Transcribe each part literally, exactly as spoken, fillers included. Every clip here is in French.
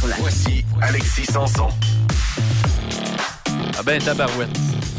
ensemble. Voici Alexis Sanson. Ah ben, tabarouette.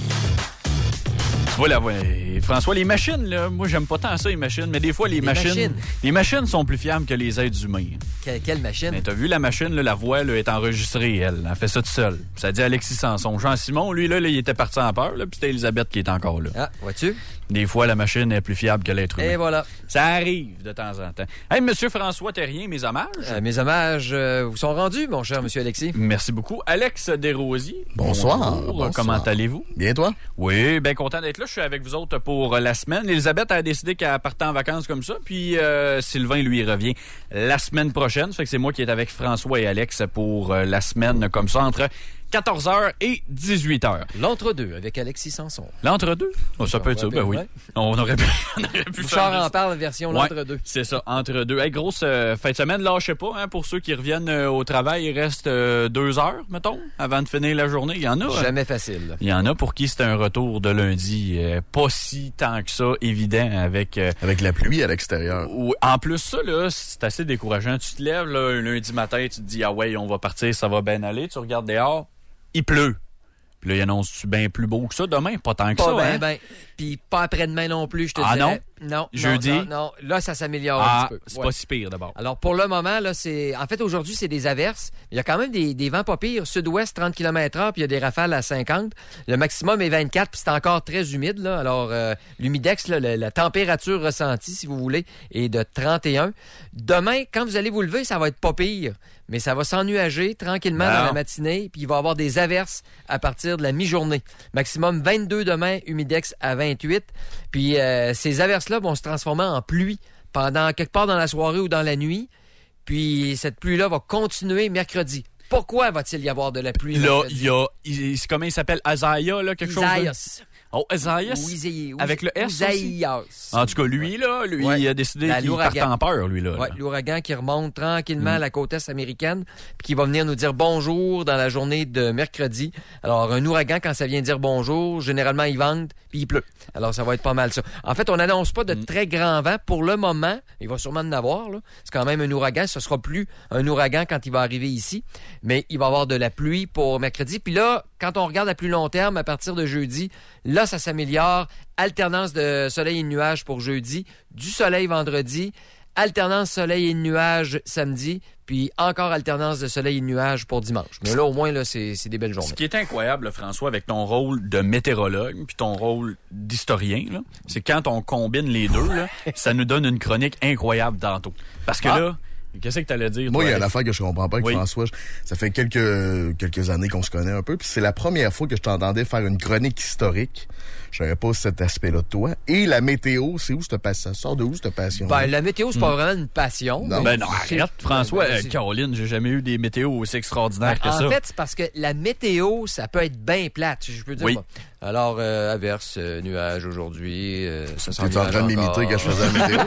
Tu vois, là, ouais, François, les machines, là, moi, j'aime pas tant ça, les machines, mais des fois, les, Les machines, machines. les machines sont plus fiables que les êtres humains. Que- quelle machine? Mais t'as vu, la machine, là, la voix là, est enregistrée, elle. Elle fait ça toute seule. Ça dit Alexis Sanson. Jean-Simon, lui, là, là, il était parti en peur, là, puis c'était Elisabeth qui est encore là. Ah, vois-tu? Des fois, la machine est plus fiable que l'être humain. Et voilà. Ça arrive de temps en temps. Hey, Monsieur François Terrien, mes hommages. Euh, mes hommages euh, vous sont rendus, mon cher Monsieur Alexis. Merci beaucoup. Alex Desrosiers. Bonsoir. Bonjour. Bonsoir. Comment allez-vous? Bien, toi? Oui, bien content d'être là. Je suis avec vous autres pour la semaine. Elisabeth a décidé qu'elle partait en vacances comme ça, puis euh, Sylvain, lui, revient la semaine prochaine. Ça fait que c'est moi qui est avec François et Alex pour euh, la semaine comme ça, entre quatorze heures et dix-huit heures. L'entre-deux avec Alexis Sanson. L'entre-deux? Oh, ça peut être ça, ben oui. Ouais. On aurait pu, on aurait pu Bouchard faire en parle, version Ouais, l'entre-deux. c'est ça, entre deux. Hey, grosse euh, fin de semaine, lâchez pas, hein, pour ceux qui reviennent euh, au travail, il reste euh, deux heures, mettons, avant de finir la journée. Il y en a. hein? Jamais facile. Il y en a pour qui c'est un retour de lundi euh, pas si tant que ça, évident, avec... euh, Avec la pluie à l'extérieur. ou- en plus, ça, là, c'est assez décourageant. Tu te lèves, là, un lundi matin, tu te dis, ah ouais, on va partir, ça va bien aller. Tu regardes dehors, il pleut. Puis là, il annonce-tu bien plus beau que ça demain? Pas tant que Pas ça, ben, hein? ben. Puis pas après-demain non plus, je te Ah, dirais. Non? Jeudi? Non, non, non. Là, ça s'améliore un Ah, petit peu. c'est Ouais. pas si pire, d'abord. Alors, pour le moment, là, c'est. En fait, aujourd'hui, c'est des averses. Il y a quand même des, des vents pas pires. Sud-ouest, trente kilomètres heure, puis il y a des rafales à cinquante. Le maximum est vingt-quatre, puis c'est encore très humide, là. Alors, euh, l'humidex, là, la, la température ressentie, si vous voulez, est de trente et un. Demain, quand vous allez vous lever, ça va être pas pire. Mais ça va s'ennuager tranquillement Non. dans la matinée, puis il va y avoir des averses à partir de la mi-journée. Maximum vingt-deux demain, humidex à vingt-huit. Puis euh, ces averses-là vont se transformer en pluie pendant quelque part dans la soirée ou dans la nuit. Puis cette pluie-là va continuer mercredi. Pourquoi va-t-il y avoir de la pluie Là, mercredi? il y a... il- c'est comment il s'appelle? Azaïa, là, quelque chose? de- Isaïas. Oh, Azaïas? Ou Isaïe- ou- Avec le S aussi? Isaïas. En tout cas, lui, là, lui, Ouais. il a décidé La qu'il l'ouragan. parte en peur, lui, là. Ouais, là. l'ouragan qui remonte tranquillement Mm. à la côte est américaine, puis qui va venir nous dire bonjour dans la journée de mercredi. Alors, un ouragan, quand ça vient dire bonjour, généralement, il vente, puis il pleut. Alors, ça va être pas mal ça. En fait, on n'annonce pas de Mm. très grands vents pour le moment. Il va sûrement en avoir, là. C'est quand même un ouragan. Ce sera plus un ouragan quand il va arriver ici, mais il va y avoir de la pluie pour mercredi. Puis là, quand on regarde à plus long terme, à partir de jeudi, là, ça s'améliore. Alternance de soleil et de nuages pour jeudi, du soleil vendredi, alternance soleil et de nuages samedi, puis encore alternance de soleil et de nuages pour dimanche. Mais là, au moins, là, c'est, c'est des belles Ce journées. qui est incroyable, là, François, avec ton rôle de météorologue puis ton rôle d'historien, là, c'est quand on combine les deux, là, ça nous donne une chronique incroyable tantôt. Parce que Ah. là, qu'est-ce que tu allais dire? Moi, toi, il y a une Alex? affaire que je comprends pas avec Oui. François. Je- Ça fait quelques quelques années qu'on se connaît un peu, puis c'est la première fois que je t'entendais faire une chronique historique. Je savais pas cet aspect-là de toi. Et la météo, c'est où cette passion? Ça sort de où cette passion? Ben, la météo, c'est pas vraiment une passion. Non. mais Ben non, c'est- arrête, François. Ben, Euh, c'est- Caroline, j'ai jamais eu des météos aussi extraordinaires Ben, que en ça. fait, c'est parce que la météo, ça peut être bien plate, si je peux dire. Oui. Bon. Alors, euh, averse, euh, nuages aujourd'hui. Euh, ça sent T'es en train de m'imiter quand je faisais la météo?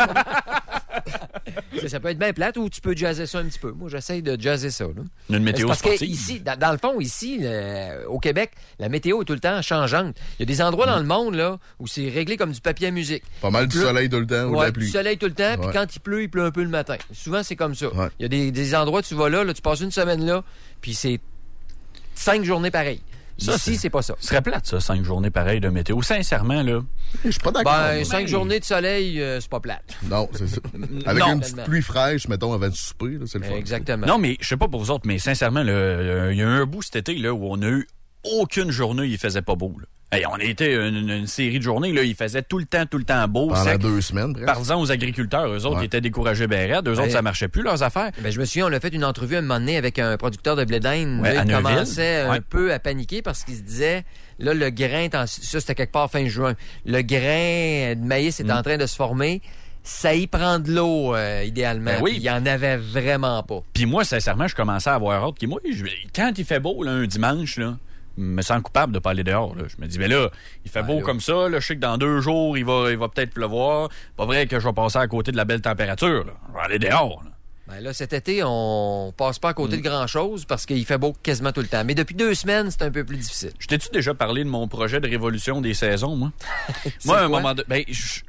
ça, ça peut être bien plate ou tu peux jazzer ça un petit peu. Moi, j'essaye de jazzer ça. Là. Une C'est météo parce sportive. que ici, dans, dans le fond, ici, le- au Québec, la météo est tout le temps changeante. Il y a des endroits dans le monde là où c'est réglé comme du papier à musique. Pas mal du Pleut. soleil tout le temps ou de Ouais, la du pluie. soleil tout le temps, puis Ouais. quand il pleut, il pleut un peu le matin. Souvent, c'est comme ça. Ouais. Il y a des, des endroits, tu vas là, là, tu passes une semaine là, puis c'est cinq journées pareilles. Ça, Ici, c'est pas ça. Ce serait plate, ça, cinq journées pareilles de météo. Sincèrement, là. Je suis pas d'accord. Ben, moi. cinq journées de soleil, euh, c'est pas plate. Non, c'est ça. Avec Non. une petite pluie fraîche, mettons, avant de souper, là, c'est le fun. Exactement. Non, mais je sais pas pour vous autres, mais sincèrement, là, euh, il y a un bout cet été là, où on a eu aucune journée, il faisait pas beau. Là. Hey, on a été une, une série de journées, là, il faisait tout le temps, tout le temps beau. Pendant sec. deux semaines, presque. Parlons aux agriculteurs, eux autres, Ouais. ils étaient découragés ben raides. Eux autres, Ouais. ça marchait plus, leurs affaires. Ben, je me souviens, on a fait une entrevue à un moment donné avec un producteur de blé d'Inde. Ouais, Là, à il Neuville. commençait un Ouais. peu à paniquer parce qu'il se disait, là, le grain, est en- ça c'était quelque part fin juin, le grain de maïs est Mm. en train de se former. Ça y prend de l'eau, euh, idéalement. Ben oui. Puis il y en avait vraiment pas. Puis moi, sincèrement, je commençais à avoir hâte. Puis moi, je- quand il fait beau, là, un dimanche, là, je me sens coupable de pas aller dehors. Là. Je me dis, mais là, il fait Ben beau là. comme ça. Là, je sais que dans deux jours, il va, il va peut-être pleuvoir. Pas vrai que je vais passer à côté de la belle température. Là. Je vais aller dehors. Là. Ben là, cet été, on passe pas à côté de grand-chose parce qu'il fait beau quasiment tout le temps. Mais depuis deux semaines, c'est un peu plus difficile. Je t'ai-tu déjà parlé de mon projet de révolution des saisons, moi? moi, à un quoi? moment de... ben, je-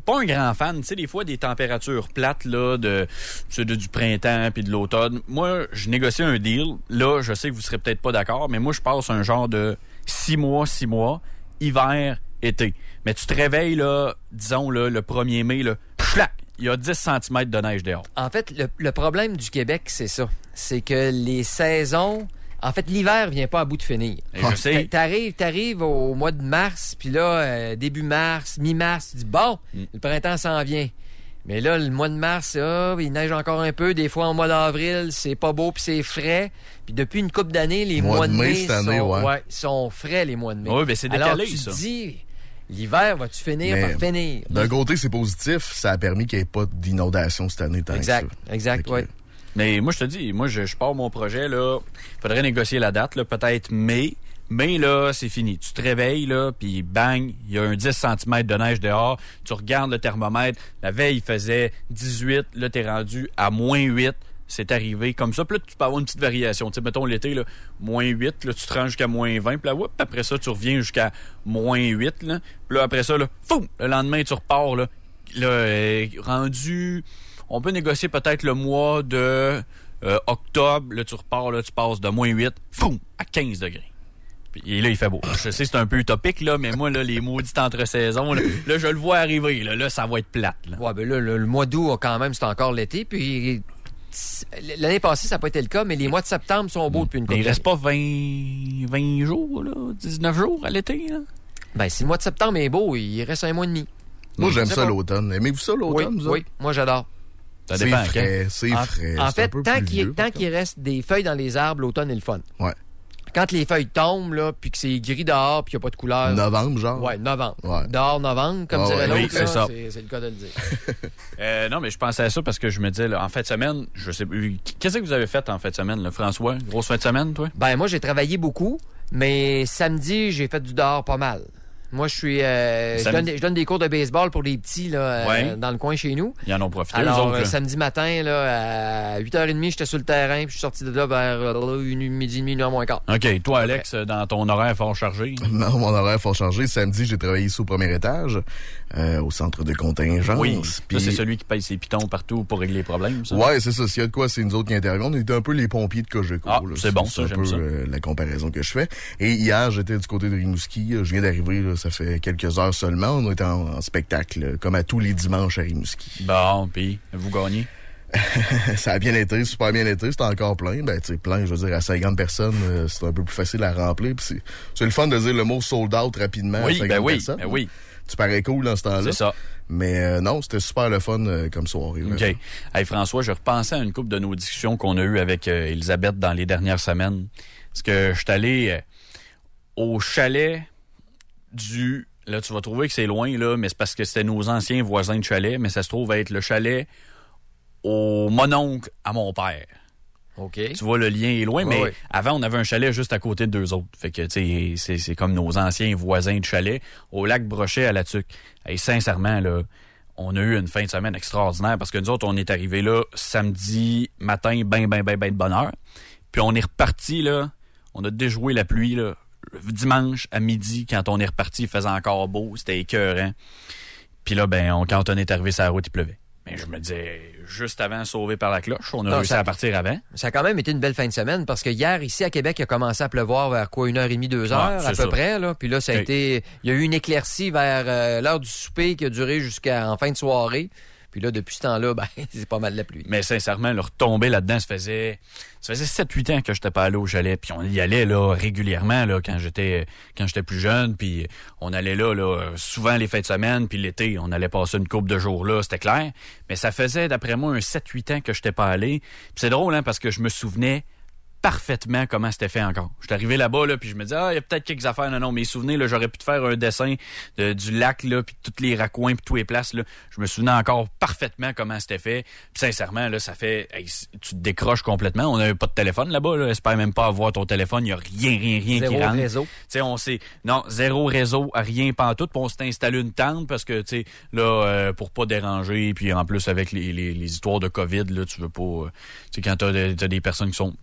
pas un grand fan. Tu sais, des fois, des températures plates, là, de, de du printemps puis de l'automne. Moi, je négocie un deal. Là, je sais que vous serez peut-être pas d'accord, mais moi, je passe un genre de six mois, six mois, hiver, été. Mais tu te réveilles, là, disons, là, le premier mai, là, chlac, il y a dix centimètres de neige dehors. En fait, le, le problème du Québec, c'est ça. C'est que les saisons... En fait, l'hiver vient pas à bout de finir. Et je sais. T'arrives, t'arrives au mois de mars, puis là, euh, début mars, mi-mars, tu dis, bon, mm. le printemps s'en vient. Mais là, le mois de mars, ah, il neige encore un peu. Des fois, en mois d'avril, c'est pas beau puis c'est frais. Puis depuis une couple d'années, les mois, mois de mai, mai année, sont, ouais. Ouais, sont frais, les mois de mai. Oui, mais c'est décalé, alors, tu ça. te dis, l'hiver, vas-tu finir mais par finir? D'un côté, c'est positif. Ça a permis qu'il n'y ait pas d'inondation cette année. Tant exact, que ça. exact, oui. Mais moi, je te dis, moi, je, je pars mon projet, là. Il faudrait négocier la date, là, peut-être mai. Mais là, c'est fini. Tu te réveilles, là, puis bang, il y a un dix centimètres de neige dehors. Tu regardes le thermomètre. La veille, il faisait dix-huit. Là, t'es rendu à moins huit. C'est arrivé comme ça. Puis là, tu peux avoir une petite variation. Tu sais, mettons l'été, là, moins huit. Là, tu te rends jusqu'à moins vingt. Puis là, whoop, après ça, tu reviens jusqu'à moins huit. Là. Puis là, après ça, là, foum, le lendemain, tu repars, là. Là, euh, rendu... On peut négocier peut-être le mois de euh, octobre. Là, tu repars, là, tu passes de moins huit, foum, à quinze degrés. Puis, et là, il fait beau. Je sais, c'est un peu utopique, là, mais moi, là, les maudites entre-saisons, là, là, je le vois arriver. Là, là ça va être plate. Là. Ouais, ben là, le, le mois d'août, quand même, c'est encore l'été. Puis l'année passée, ça n'a pas été le cas, mais les mois de septembre sont beaux depuis une couple d'années. Il reste pas vingt, vingt jours, là, dix-neuf jours à l'été, là? Ben, si le mois de septembre est beau, il reste un mois et demi. Moi, j'aime ça pas. L'automne. Aimez-vous ça, l'automne, oui, vous oui, moi, j'adore. Ça c'est dépend, frais, c'est en, frais. En c'est fait, tant qu'il, tant qu'il reste des feuilles dans les arbres, l'automne est le fun. Ouais. Quand les feuilles tombent, là, puis que c'est gris dehors, puis qu'il n'y a pas de couleur. Novembre, genre? Ouais, novembre. Ouais. Dehors, novembre, comme ah, dirait ouais, l'autre, oui, c'est, ça. C'est, c'est le cas de le dire. euh, non, mais je pensais à ça parce que je me disais, là, en fin de semaine, je sais qu'est-ce que vous avez fait en fin de semaine, là, François? Grosse fin de semaine, toi? Ben, moi, j'ai travaillé beaucoup, mais samedi, j'ai fait du dehors pas mal. Moi, je suis, euh, je, donne, je donne des cours de baseball pour les petits là, ouais. euh, dans le coin chez nous. Ils en ont profité. Alors, autres, euh, samedi matin, là, à huit heures trente, j'étais sur le terrain, puis je suis sorti de là vers euh, une midi et demi, une heure moins quart. OK. Toi, Alex, okay. dans ton horaire fort chargé? Non, mon horaire fort chargé. Samedi, j'ai travaillé ici au premier étage, euh, au centre de contingence. Oui. Puis... Ça, c'est celui qui paye ses pitons partout pour régler les problèmes, ça? Ouais, c'est ça. S'il y a de quoi, c'est nous autres qui intervenons. On était un peu les pompiers de Cogeco. Ah, là. c'est, c'est bon, c'est ça, un j'aime peu ça. Euh, la comparaison que je fais. Et hier, j'étais du côté de Rimouski. Je viens d'arriver, là, ça fait quelques heures seulement. On était en, en spectacle, comme à tous les dimanches à Rimouski. Bon, puis vous gagnez? Ça a bien été, super bien été. C'était encore plein. Ben, tu sais, plein, je veux dire, à cinquante personnes, euh, c'est un peu plus facile à remplir. Puis c'est, c'est le fun de dire le mot sold out rapidement oui, à cinquante ben oui, personnes. Ben oui, Tu parais cool dans ce temps-là. C'est ça. Mais euh, non, c'était super le fun euh, comme soirée. OK. Hey, François, je repensais à une couple de nos discussions qu'on a eues avec euh, Elisabeth dans les dernières semaines. Parce que je suis allé euh, au chalet du... Là, tu vas trouver que c'est loin, là, mais c'est parce que c'était nos anciens voisins de chalet, mais ça se trouve être le chalet au mononcle à mon père. OK. Tu vois, le lien est loin, ouais, mais ouais. avant, on avait un chalet juste à côté de deux autres. Fait que, tu sais, c'est, c'est comme nos anciens voisins de chalet au lac Brochet à La Tuque. Et sincèrement, là, on a eu une fin de semaine extraordinaire parce que nous autres, on est arrivés là samedi matin, ben, ben, ben, ben de bonne heure. Puis on est reparti, là, on a déjoué la pluie, là, dimanche à midi, quand on est reparti, il faisait encore beau, c'était écœurant. Puis là, ben, on, quand on est arrivé sur la route, il pleuvait. Mais je me disais, juste avant, sauvé par la cloche, on a non, réussi ça, à partir avant. Ça a quand même été une belle fin de semaine parce que hier, ici à Québec, il a commencé à pleuvoir vers quoi, une heure et demie, deux heures, ah, à peu ça. près. Là. Puis là, ça a okay. été. Il y a eu une éclaircie vers euh, l'heure du souper qui a duré jusqu'en fin de soirée. Puis là, depuis ce temps-là, ben, c'est pas mal la pluie. Mais sincèrement, le retomber là-dedans, ça faisait ça faisait sept huit ans que j'étais pas allé au chalet. Puis on y allait là régulièrement là quand j'étais quand j'étais plus jeune. Puis on allait là, là souvent les fins de semaine. Puis l'été, on allait passer une couple de jours là, c'était clair. Mais ça faisait, d'après moi, un sept huit ans que j'étais pas allé. Puis c'est drôle, hein, parce que je me souvenais parfaitement comment c'était fait encore. Je suis arrivé là-bas, là, puis je me disais, ah, il y a peut-être quelques affaires. Non, non, mais souvenez, là, j'aurais pu te faire un dessin de, du lac, là, puis tous les raccoins, puis tous les places, là. Je me souvenais encore parfaitement comment c'était fait. Puis sincèrement, là, ça fait, hey, tu te décroches complètement. On n'avait pas de téléphone là-bas, là. Espère même pas avoir ton téléphone. Il y a rien, rien, rien zéro qui rentre. réseau. Tu sais, on s'est, non, zéro réseau, rien pantoute. Puis on s'est installé une tente parce que, tu sais, là, euh, pour pas déranger. Puis en plus, avec les, les, les histoires de COVID, là, tu veux pas, euh, tu sais, quand t'as, t'as des personnes qui sont plus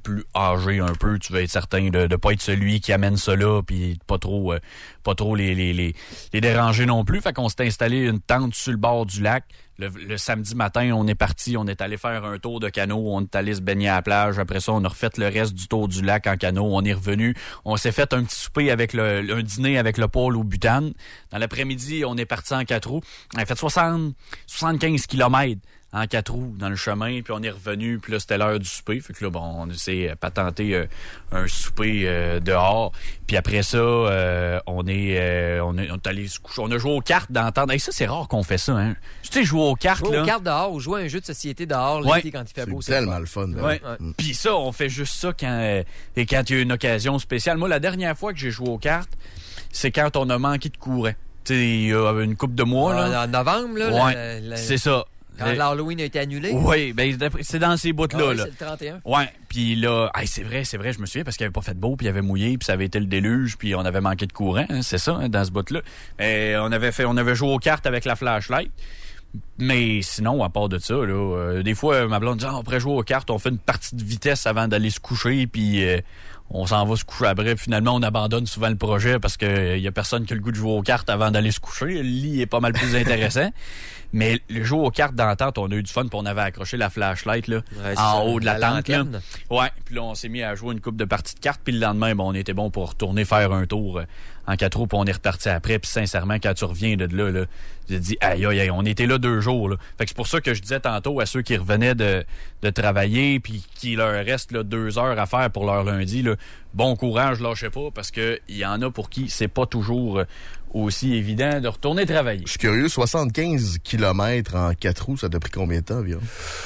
âgé un peu, tu veux être certain de ne pas être celui qui amène ça là, puis pas trop, euh, pas trop les, les, les, les déranger non plus. Fait qu'on s'est installé une tente sur le bord du lac. Le, le samedi matin, on est parti, on est allé faire un tour de canot, on est allé se baigner à la plage. Après ça, on a refait le reste du tour du lac en canot. On est revenu, on s'est fait un petit souper avec le, un dîner avec le pôle au butane. Dans l'après-midi, on est parti en quatre roues. On a fait soixante, soixante-quinze kilomètres en quatre roues dans le chemin, puis on est revenu, puis là, c'était l'heure du souper. Fait que là, bon, on s'est patenté euh, un souper euh, dehors. Puis après ça, euh, on, est, euh, on, est, on est allé se coucher. On a joué aux cartes dans le temps. Et ça, c'est rare qu'on fait ça, hein. Tu sais, jouer aux cartes, jouer là. aux cartes dehors ou jouer à un jeu de société dehors ouais. l'été quand il fait c'est beau. C'est tellement le fun. Ouais. Ouais. Mm. Puis ça, on fait juste ça quand euh, et quand il y a une occasion spéciale. Moi, la dernière fois que j'ai joué aux cartes, c'est quand on a manqué de courant. Tu sais, il y a une couple de mois, ah, là. En novembre, là. Ouais, la, la... c'est ça. Quand l'Halloween a été annulé? Oui, ben c'est dans ces bouts-là. Ah, ouais, là. c'est le trente et un. Ouais, puis là, hey, c'est vrai, c'est vrai, je me souviens parce qu'il avait pas fait beau, puis il avait mouillé, puis ça avait été le déluge, puis on avait manqué de courant, hein, c'est ça, hein, dans ce bout-là. Et on avait fait, on avait joué aux cartes avec la flashlight. Mais sinon, à part de ça, là, euh, des fois, ma blonde dit, ah, on pourrait jouer aux cartes, on fait une partie de vitesse avant d'aller se coucher, puis euh, on s'en va se coucher après. Puis finalement, on abandonne souvent le projet parce qu'il euh, y a personne qui a le goût de jouer aux cartes avant d'aller se coucher. Le lit est pas mal plus intéressant. Mais le jeu aux cartes d'entente, on a eu du fun, puis on avait accroché la flashlight là, ouais, en ça, haut de la, la tente. Là. Ouais, puis là, on s'est mis à jouer une couple de parties de cartes, puis le lendemain, bon, on était bon pour retourner faire un tour euh, en quatre roues, puis on est reparti après. Puis sincèrement, quand tu reviens de là, là j'ai dit, aïe, aïe, aïe, on était là deux jours. Là. Fait que c'est pour ça que je disais tantôt à ceux qui revenaient de, de travailler, puis qu'il leur reste là, deux heures à faire pour leur lundi, là, bon courage, lâchez pas, parce que il y en a pour qui c'est pas toujours aussi évident de retourner travailler. Je suis curieux, soixante-quinze kilomètres en quatre roues, ça t'a pris combien de temps environ?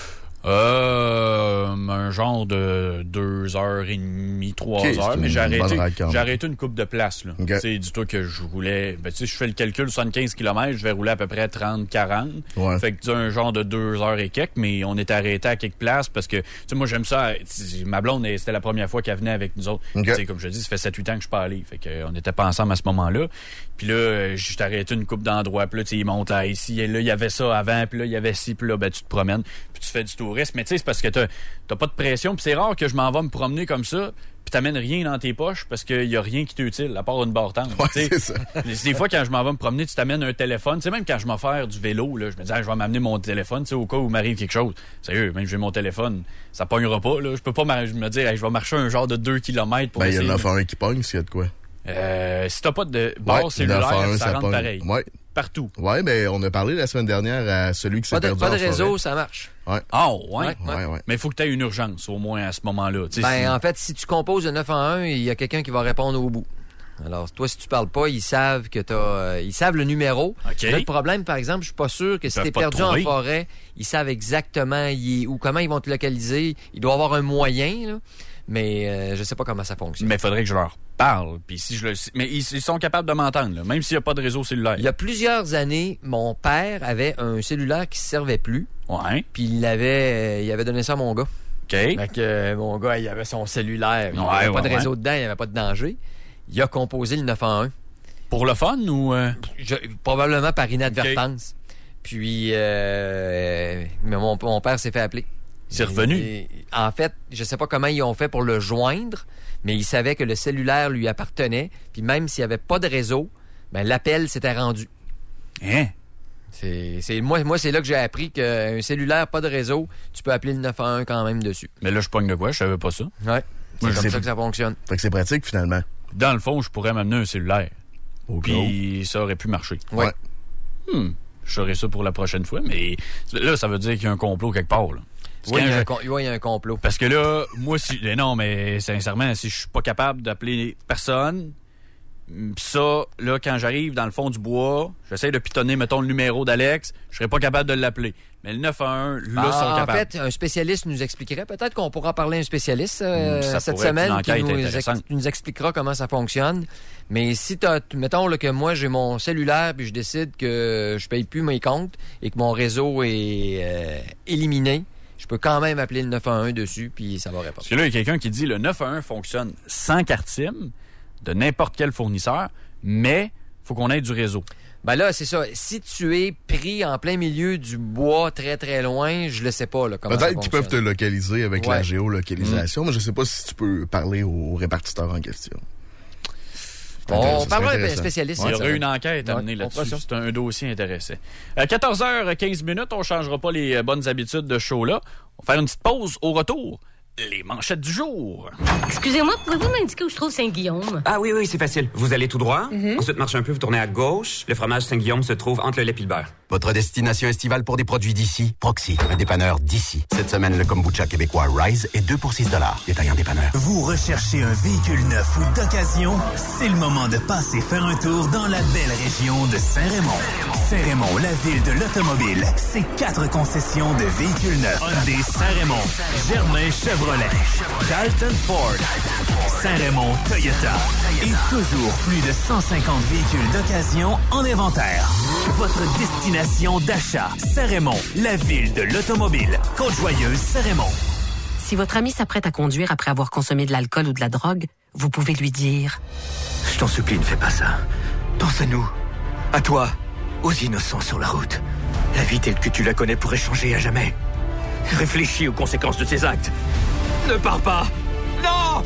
Euh, un genre de deux heures et demie, trois okay, heures, mais j'ai arrêté, j'ai arrêté une couple de places, là. Okay. Tu sais, dis-toi que je roulais, ben, tu sais, je fais le calcul, soixante-quinze kilomètres, je vais rouler à peu près trente, quarante. Ouais. Fait que, tu sais, un genre de deux heures et quelques, mais on était arrêté à quelques places parce que, tu sais, moi, j'aime ça. Ma blonde, c'était la première fois qu'elle venait avec nous autres. Okay. Tu sais, comme je dis, ça fait sept huit ans que je suis pas allé. Fait que, on n'était pas ensemble à ce moment-là. Puis là, j'ai arrêté une couple d'endroits, puis là, tu sais, ils montent là, ici, et là, il y avait ça avant, puis là, il y avait ci, puis là, ben, tu te promènes, puis tu fais du tourisme. Mais tu sais, c'est parce que t'as, t'as pas de pression, puis c'est rare que je m'en vais me promener comme ça, puis t'amènes rien dans tes poches parce qu'il y a rien qui t'est utile, à part une barre tendre. Ouais, c'est ça. Des fois, quand je m'en vais me promener, tu t'amènes un téléphone. Tu sais, même quand je m'en vais faire du vélo, là, je me dis, ah, je vais m'amener mon téléphone, tu sais, au cas où il m'arrive quelque chose. Sérieux, même si j'ai mon téléphone, ça pognera pas, là. Je peux pas me dire, hey, je vais marcher un genre de deux kilomètres pour ben, essayer. Il y en a un qui pogne, s'il y a de quoi. Euh, si t'as pas de barre ouais, cellulaire, un, ça, ça rentre pogne. pareil. Ouais. Partout. Oui, mais on a parlé la semaine dernière à celui qui s'est pas de, perdu pas en de réseau, forêt. ça marche. Ouais. Ah, oh, ouais. Ouais, ouais. ouais. Mais il faut que tu aies une urgence, au moins, à ce moment-là. Ben, si... en fait, si tu composes de neuf un un, il y a quelqu'un qui va répondre au bout. Alors, toi, si tu parles pas, ils savent que t'as, euh, ils savent le numéro. Okay. Là, le problème, par exemple, je suis pas sûr que si t'es perdu en forêt, ils savent exactement y est, où, comment ils vont te localiser. Il doit y avoir un moyen, là. Mais euh, je sais pas comment ça fonctionne. Mais il faudrait que je leur parle. Puis si je le... Mais ils, ils sont capables de m'entendre, là, même s'il n'y a pas de réseau cellulaire. Il y a plusieurs années, mon père avait un cellulaire qui ne servait plus. Ouais. Puis il avait, il avait donné ça à mon gars. OK. Fait que euh, mon gars, il avait son cellulaire. Il n'y ouais, avait ouais, pas de réseau ouais. dedans, il n'y avait pas de danger. Il a composé le neuf un un. Pour le fun ou... Euh... Je, probablement par inadvertance. Okay. Puis, euh, mais mon, mon père s'est fait appeler. C'est revenu. Et, en fait, je sais pas comment ils ont fait pour le joindre, mais ils savaient que le cellulaire lui appartenait. Puis même s'il n'y avait pas de réseau, ben l'appel s'était rendu. Hein? C'est, c'est, moi, moi, c'est là que j'ai appris qu'un cellulaire, pas de réseau, tu peux appeler le neuf un un quand même dessus. Mais là, je pogne de quoi? Je savais pas ça. Ouais. C'est moi, comme c'est... ça que ça fonctionne. Fait que c'est pratique, finalement. Dans le fond, je pourrais m'amener un cellulaire. Puis ça aurait pu marcher. Ouais. ouais. Hmm. Je saurais ça pour la prochaine fois, mais là, ça veut dire qu'il y a un complot quelque part, là. Oui, il y, a un, oui, il y a un complot. Parce que là, moi, si. Non, mais sincèrement, si je suis pas capable d'appeler personne, ça, là, quand j'arrive dans le fond du bois, j'essaie de pitonner, mettons, le numéro d'Alex, je serais pas capable de l'appeler. Mais le neuf un un, là, ah, sont capables. En fait, un spécialiste nous expliquerait. Peut-être qu'on pourra parler à un spécialiste euh, cette semaine qui nous, ex- nous expliquera comment ça fonctionne. Mais si t'as, mettons là, que moi, j'ai mon cellulaire puis je décide que je paye plus mes comptes et que mon réseau est euh, éliminé, je peux quand même appeler le neuf un un dessus, puis ça va répondre. Parce que là, il y a quelqu'un qui dit le neuf un un fonctionne sans carte SIM de n'importe quel fournisseur, mais il faut qu'on ait du réseau. Ben là, c'est ça. Si tu es pris en plein milieu du bois très, très loin, je le sais pas, là, comment ça Peut-être qu'ils peuvent te localiser avec ouais. la géolocalisation, mmh. mais je sais pas si tu peux parler au répartiteur en question. On parlera avec un spécialiste. Il y aurait une enquête à mener ouais, là-dessus. C'est un dossier intéressant. À quatorze heures quinze minutes, on ne changera pas les bonnes habitudes de show-là. On va faire une petite pause. Au retour, les manchettes du jour. Excusez-moi, pouvez-vous m'indiquer où se trouve Saint-Guillaume? Ah oui, oui, c'est facile. Vous allez tout droit. Mm-hmm. Ensuite, marchez un peu, vous tournez à gauche. Le fromage Saint-Guillaume se trouve entre le lait et le beurre. Votre destination estivale pour des produits d'ici, Proxy, un dépanneur d'ici. Cette semaine, le kombucha québécois Rise est deux pour six dollars. Détaillant dépanneur. Vous recherchez un véhicule neuf ou d'occasion? C'est le moment de passer faire un tour dans la belle région de Saint-Raymond. Saint-Raymond, la ville de l'automobile. C'est quatre concessions de véhicules neufs. Hyundai Saint-Raymond, Germain Chevrolet, Dalton Ford, Saint-Raymond Toyota. Et toujours plus de cent cinquante véhicules d'occasion en inventaire. Votre destination d'achat, Saint-Raymond, la ville de l'automobile. Côte-Joyeuse, Saint-Raymond. Si votre ami s'apprête à conduire après avoir consommé de l'alcool ou de la drogue, vous pouvez lui dire... Je t'en supplie, ne fais pas ça. Pense à nous, à toi, aux innocents sur la route. La vie telle que tu la connais pourrait changer à jamais. Réfléchis aux conséquences de tes actes. Ne pars pas. Non!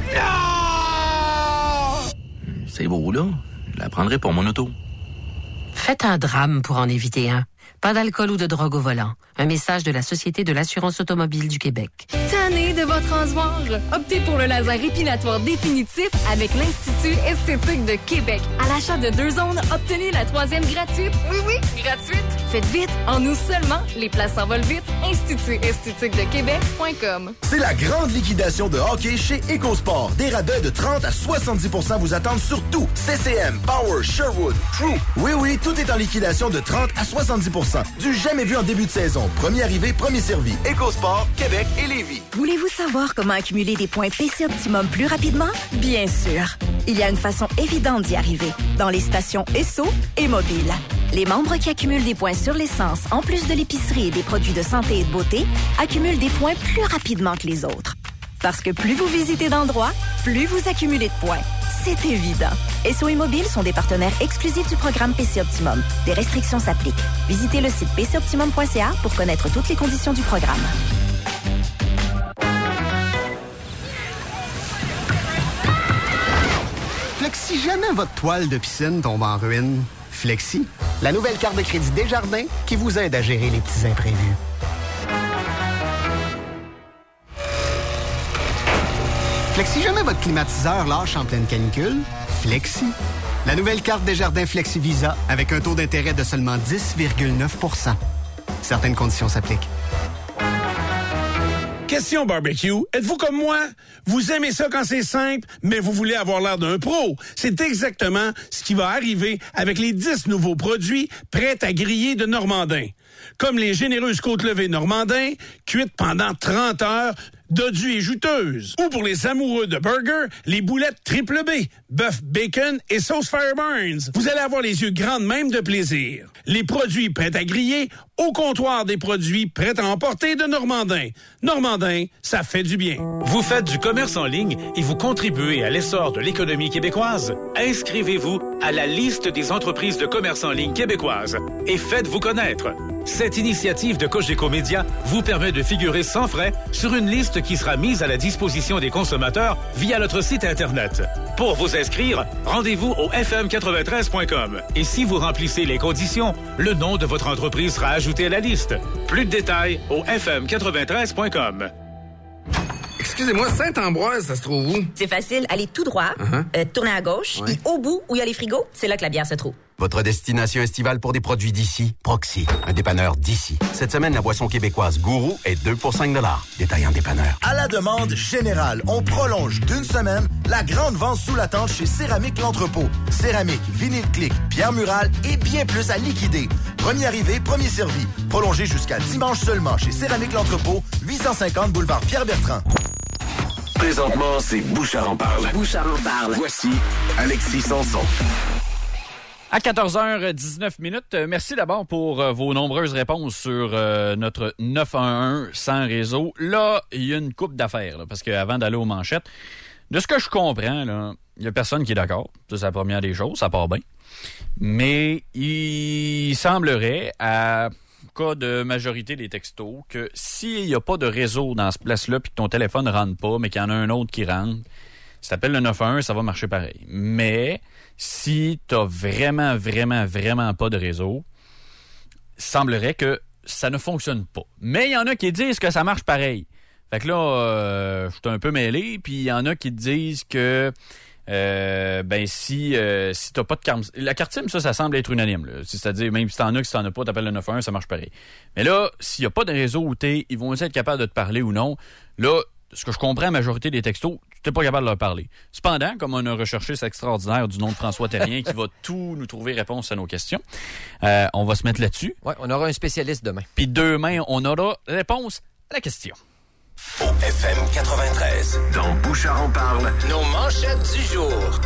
Non! C'est beau, là. Je la prendrai pour mon auto. Faites un drame pour en éviter un. Pas d'alcool ou de drogue au volant. Un message de la Société de l'assurance automobile du Québec. Tanné de votre transvoir? Optez pour le laser épilatoire définitif avec l'Institut esthétique de Québec. À l'achat de deux zones, obtenez la troisième gratuite. Oui, oui, gratuite. Faites vite, en nous seulement. Les places s'envolent vite. institut esthétique de québec point com. C'est la grande liquidation de hockey chez EcoSport. Des rabais de trente à soixante-dix pour cent vous attendent sur tout. C C M, Power, Sherwood, True. Oui, oui, tout est en liquidation de trente à soixante-dix pour cent. Du jamais vu en début de saison. Premier arrivé, premier servi. EcoSport, Québec et Lévis. Voulez-vous savoir comment accumuler des points P C Optimum plus rapidement? Bien sûr. Il y a une façon évidente d'y arriver. Dans les stations Esso et Mobile. Les membres qui accumulent des points sur l'essence, en plus de l'épicerie et des produits de santé et de beauté, accumulent des points plus rapidement que les autres. Parce que plus vous visitez d'endroits, plus vous accumulez de points. C'est évident. Esso et Mobile sont des partenaires exclusifs du programme P C Optimum. Des restrictions s'appliquent. Visitez le site p c optimum point c a pour connaître toutes les conditions du programme. Si jamais votre toile de piscine tombe en ruine, Flexi, la nouvelle carte de crédit Desjardins qui vous aide à gérer les petits imprévus. Flexi, jamais votre climatiseur lâche en pleine canicule, Flexi, la nouvelle carte Desjardins Flexi Visa avec un taux d'intérêt de seulement dix virgule neuf pour cent. Certaines conditions s'appliquent. Question barbecue. Êtes-vous comme moi? Vous aimez ça quand c'est simple, mais vous voulez avoir l'air d'un pro. C'est exactement ce qui va arriver avec les dix nouveaux produits prêts à griller de Normandin. Comme les généreuses côtes levées Normandin, cuites pendant trente heures, dodues et juteuses. Ou pour les amoureux de burgers, les boulettes triple B, bœuf, bacon et sauce Fireburns. Vous allez avoir les yeux grands de même de plaisir. Les produits prêts à griller au comptoir des produits prêts à emporter de Normandin. Normandin, ça fait du bien. Vous faites du commerce en ligne et vous contribuez à l'essor de l'économie québécoise? Inscrivez-vous à la liste des entreprises de commerce en ligne québécoises et faites-vous connaître. Cette initiative de Cogeco Média vous permet de figurer sans frais sur une liste qui sera mise à la disposition des consommateurs via notre site Internet. Pour vous inscrire, rendez-vous au f m quatre-vingt-treize point com. Et si vous remplissez les conditions, le nom de votre entreprise sera ajouté à la liste. Plus de détails au f m quatre-vingt-treize point com. Excusez-moi, Saint-Ambroise, ça se trouve où? C'est facile, allez tout droit, uh-huh. euh, tournez à gauche, ouais. Et au bout, où il y a les frigos, c'est là que la bière se trouve. Votre destination estivale pour des produits d'ici, Proxy, un dépanneur d'ici. Cette semaine, la boisson québécoise Gourou est deux pour cinq dollars. Détaillant dépanneur. À la demande générale, on prolonge d'une semaine la grande vente sous la tente chez Céramique L'Entrepôt. Céramique, vinyle clic, pierre murale et bien plus à liquider. Premier arrivé, premier servi. Prolongé jusqu'à dimanche seulement chez Céramique L'Entrepôt, huit cent cinquante boulevard Pierre-Bertrand. Présentement, c'est Bouchard en parle. Bouchard en parle. Voici Alexis Sanson. À quatorze heures dix-neuf minutes, merci d'abord pour euh, vos nombreuses réponses sur euh, notre neuf un un sans réseau. Là, il y a une coupe d'affaires, là, parce qu'avant d'aller aux manchettes, De ce que je comprends, là, il n'y a personne qui est d'accord. Ça, c'est la première des choses, ça part bien. Mais il semblerait, à cas de majorité des textos, que s'il n'y a pas de réseau dans ce place-là puis que ton téléphone ne rentre pas, mais qu'il y en a un autre qui rentre, si tu appelles le neuf un un, ça va marcher pareil. Mais si tu n'as vraiment, vraiment, vraiment pas de réseau, il semblerait que ça ne fonctionne pas. Mais il y en a qui disent que ça marche pareil. Fait que là, euh, je suis un peu mêlé, puis il y en a qui disent que euh, ben si euh, si t'as pas de carte... La carte SIM, ça, ça semble être unanime. Là. C'est-à-dire, même si t'en as, si t'en as pas, t'appelles le neuf un un, ça marche pareil. Mais là, s'il y a pas de réseau où t'es, ils vont être capables de te parler ou non. Là, ce que je comprends, la majorité des textos, tu n'es pas capable de leur parler. Cependant, comme on a recherché cet extraordinaire du nom de François Terrien qui va tout nous trouver réponse à nos questions, euh, on va se mettre là-dessus. Oui, on aura un spécialiste demain. Puis demain, on aura réponse à la question. Au F M quatre-vingt-treize, dans Bouchard en parle, nos manchettes du jour.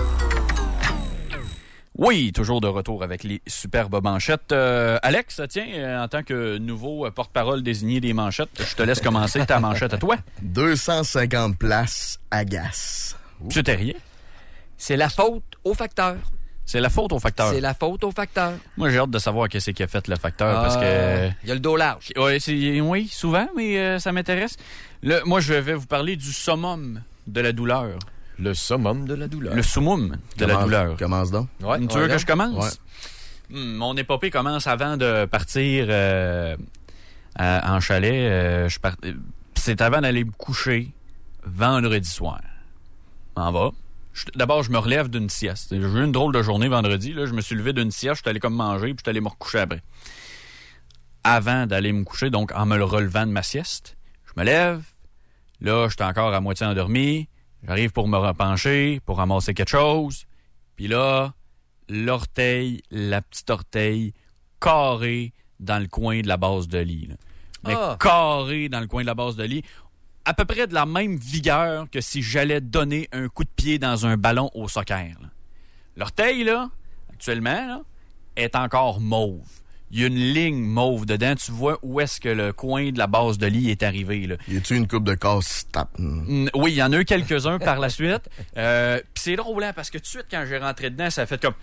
Oui, toujours de retour avec les superbes manchettes. Euh, Alex, tiens, euh, en tant que nouveau euh, porte-parole désigné des manchettes, je te laisse commencer ta manchette à toi. deux cent cinquante places agace. Monsieur Terrien. C'est la faute au facteur. C'est la faute au facteur. C'est la faute au facteur. Moi, j'ai hâte de savoir qu'est-ce qui a fait le facteur euh, parce que... Il y a le dos large. Ouais, c'est, oui, souvent, mais euh, ça m'intéresse. Là, moi, je vais vous parler du summum de la douleur. Le summum de la douleur. Le summum de commence, la douleur. Commence donc. Ouais, tu ouais, veux que je commence? Ouais. Hum, mon épopée commence avant de partir euh, à, en chalet. Euh, je part... C'est avant d'aller me coucher vendredi soir. M'en va. Je, d'abord, je me relève d'une sieste. J'ai eu une drôle de journée vendredi. Là, je me suis levé d'une sieste, je suis allé comme manger, puis je suis allé me recoucher après. Avant d'aller me coucher, donc en me le relevant de ma sieste, je me lève. Là, je suis encore à moitié endormi. J'arrive pour me repencher, pour ramasser quelque chose. Puis là, l'orteil, la petite orteil, carré dans le coin de la base de lit. Là. Mais ah. carré dans le coin de la base de lit. À peu près de la même vigueur que si j'allais donner un coup de pied dans un ballon au soccer. Là. L'orteil, là, actuellement, là, est encore mauve. Il y a une ligne mauve dedans. Tu vois où est-ce que le coin de la base de lit est arrivé. Là. Y a-tu une coupe de casse tape? Mm, oui, il y en a eu quelques-uns par la suite. Euh, Puis c'est drôle, hein, parce que tout de suite, quand j'ai rentré dedans, ça a fait comme...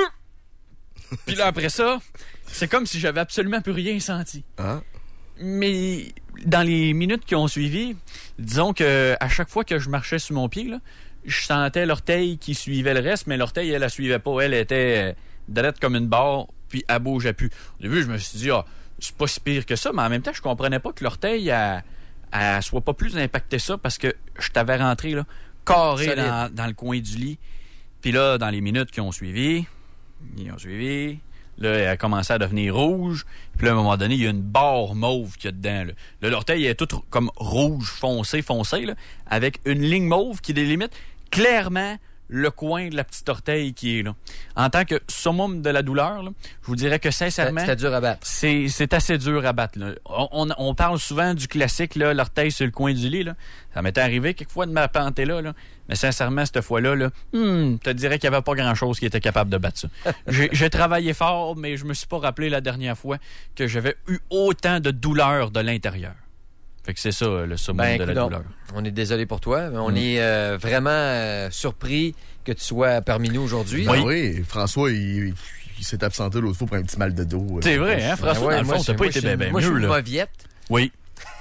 Puis là, après ça, c'est comme si j'avais absolument plus rien senti. Ah. Mais dans les minutes qui ont suivi, disons que à chaque fois que je marchais sur mon pied, là, je sentais l'orteil qui suivait le reste, mais l'orteil, elle, la suivait pas. Elle était droite comme une barre, puis elle bougeait plus. Au début, je me suis dit, ah, c'est pas si pire que ça, mais en même temps, je comprenais pas que l'orteil, elle, elle soit pas plus impacté ça, parce que je t'avais rentré, là, carré dans, dans le coin du lit. Puis là, dans les minutes qui ont suivi, ils ont suivi... Là, elle a commencé à devenir rouge. Puis là, à un moment donné, il y a une barre mauve qu'il y a dedans. Là, là l'orteil est tout comme rouge, foncé, foncé, là, avec une ligne mauve qui délimite clairement le coin de la petite orteil qui est là. En tant que summum de la douleur, là, je vous dirais que sincèrement... C'était dur à battre. C'est, c'est assez dur à battre. Là. On, on, on parle souvent du classique, là, l'orteil sur le coin du lit. Là. Ça m'était arrivé quelquefois de m'appanter là, là. Mais sincèrement, cette fois-là, là, hmm, te dirais qu'il n'y avait pas grand-chose qui était capable de battre ça. j'ai, j'ai travaillé fort, mais je me suis pas rappelé la dernière fois que j'avais eu autant de douleur de l'intérieur. Fait que c'est ça, le summum ben, de la douleur. On est désolé pour toi, mais on mm. est euh, vraiment euh, surpris que tu sois parmi nous aujourd'hui. Ben oui. oui, François, il, il s'est absenté l'autre fois pour un petit mal de dos. C'est vrai, hein, François, ben ouais, dans le fond, t'as pas été bien mieux. Moi, je suis une là. mauviette. Oui.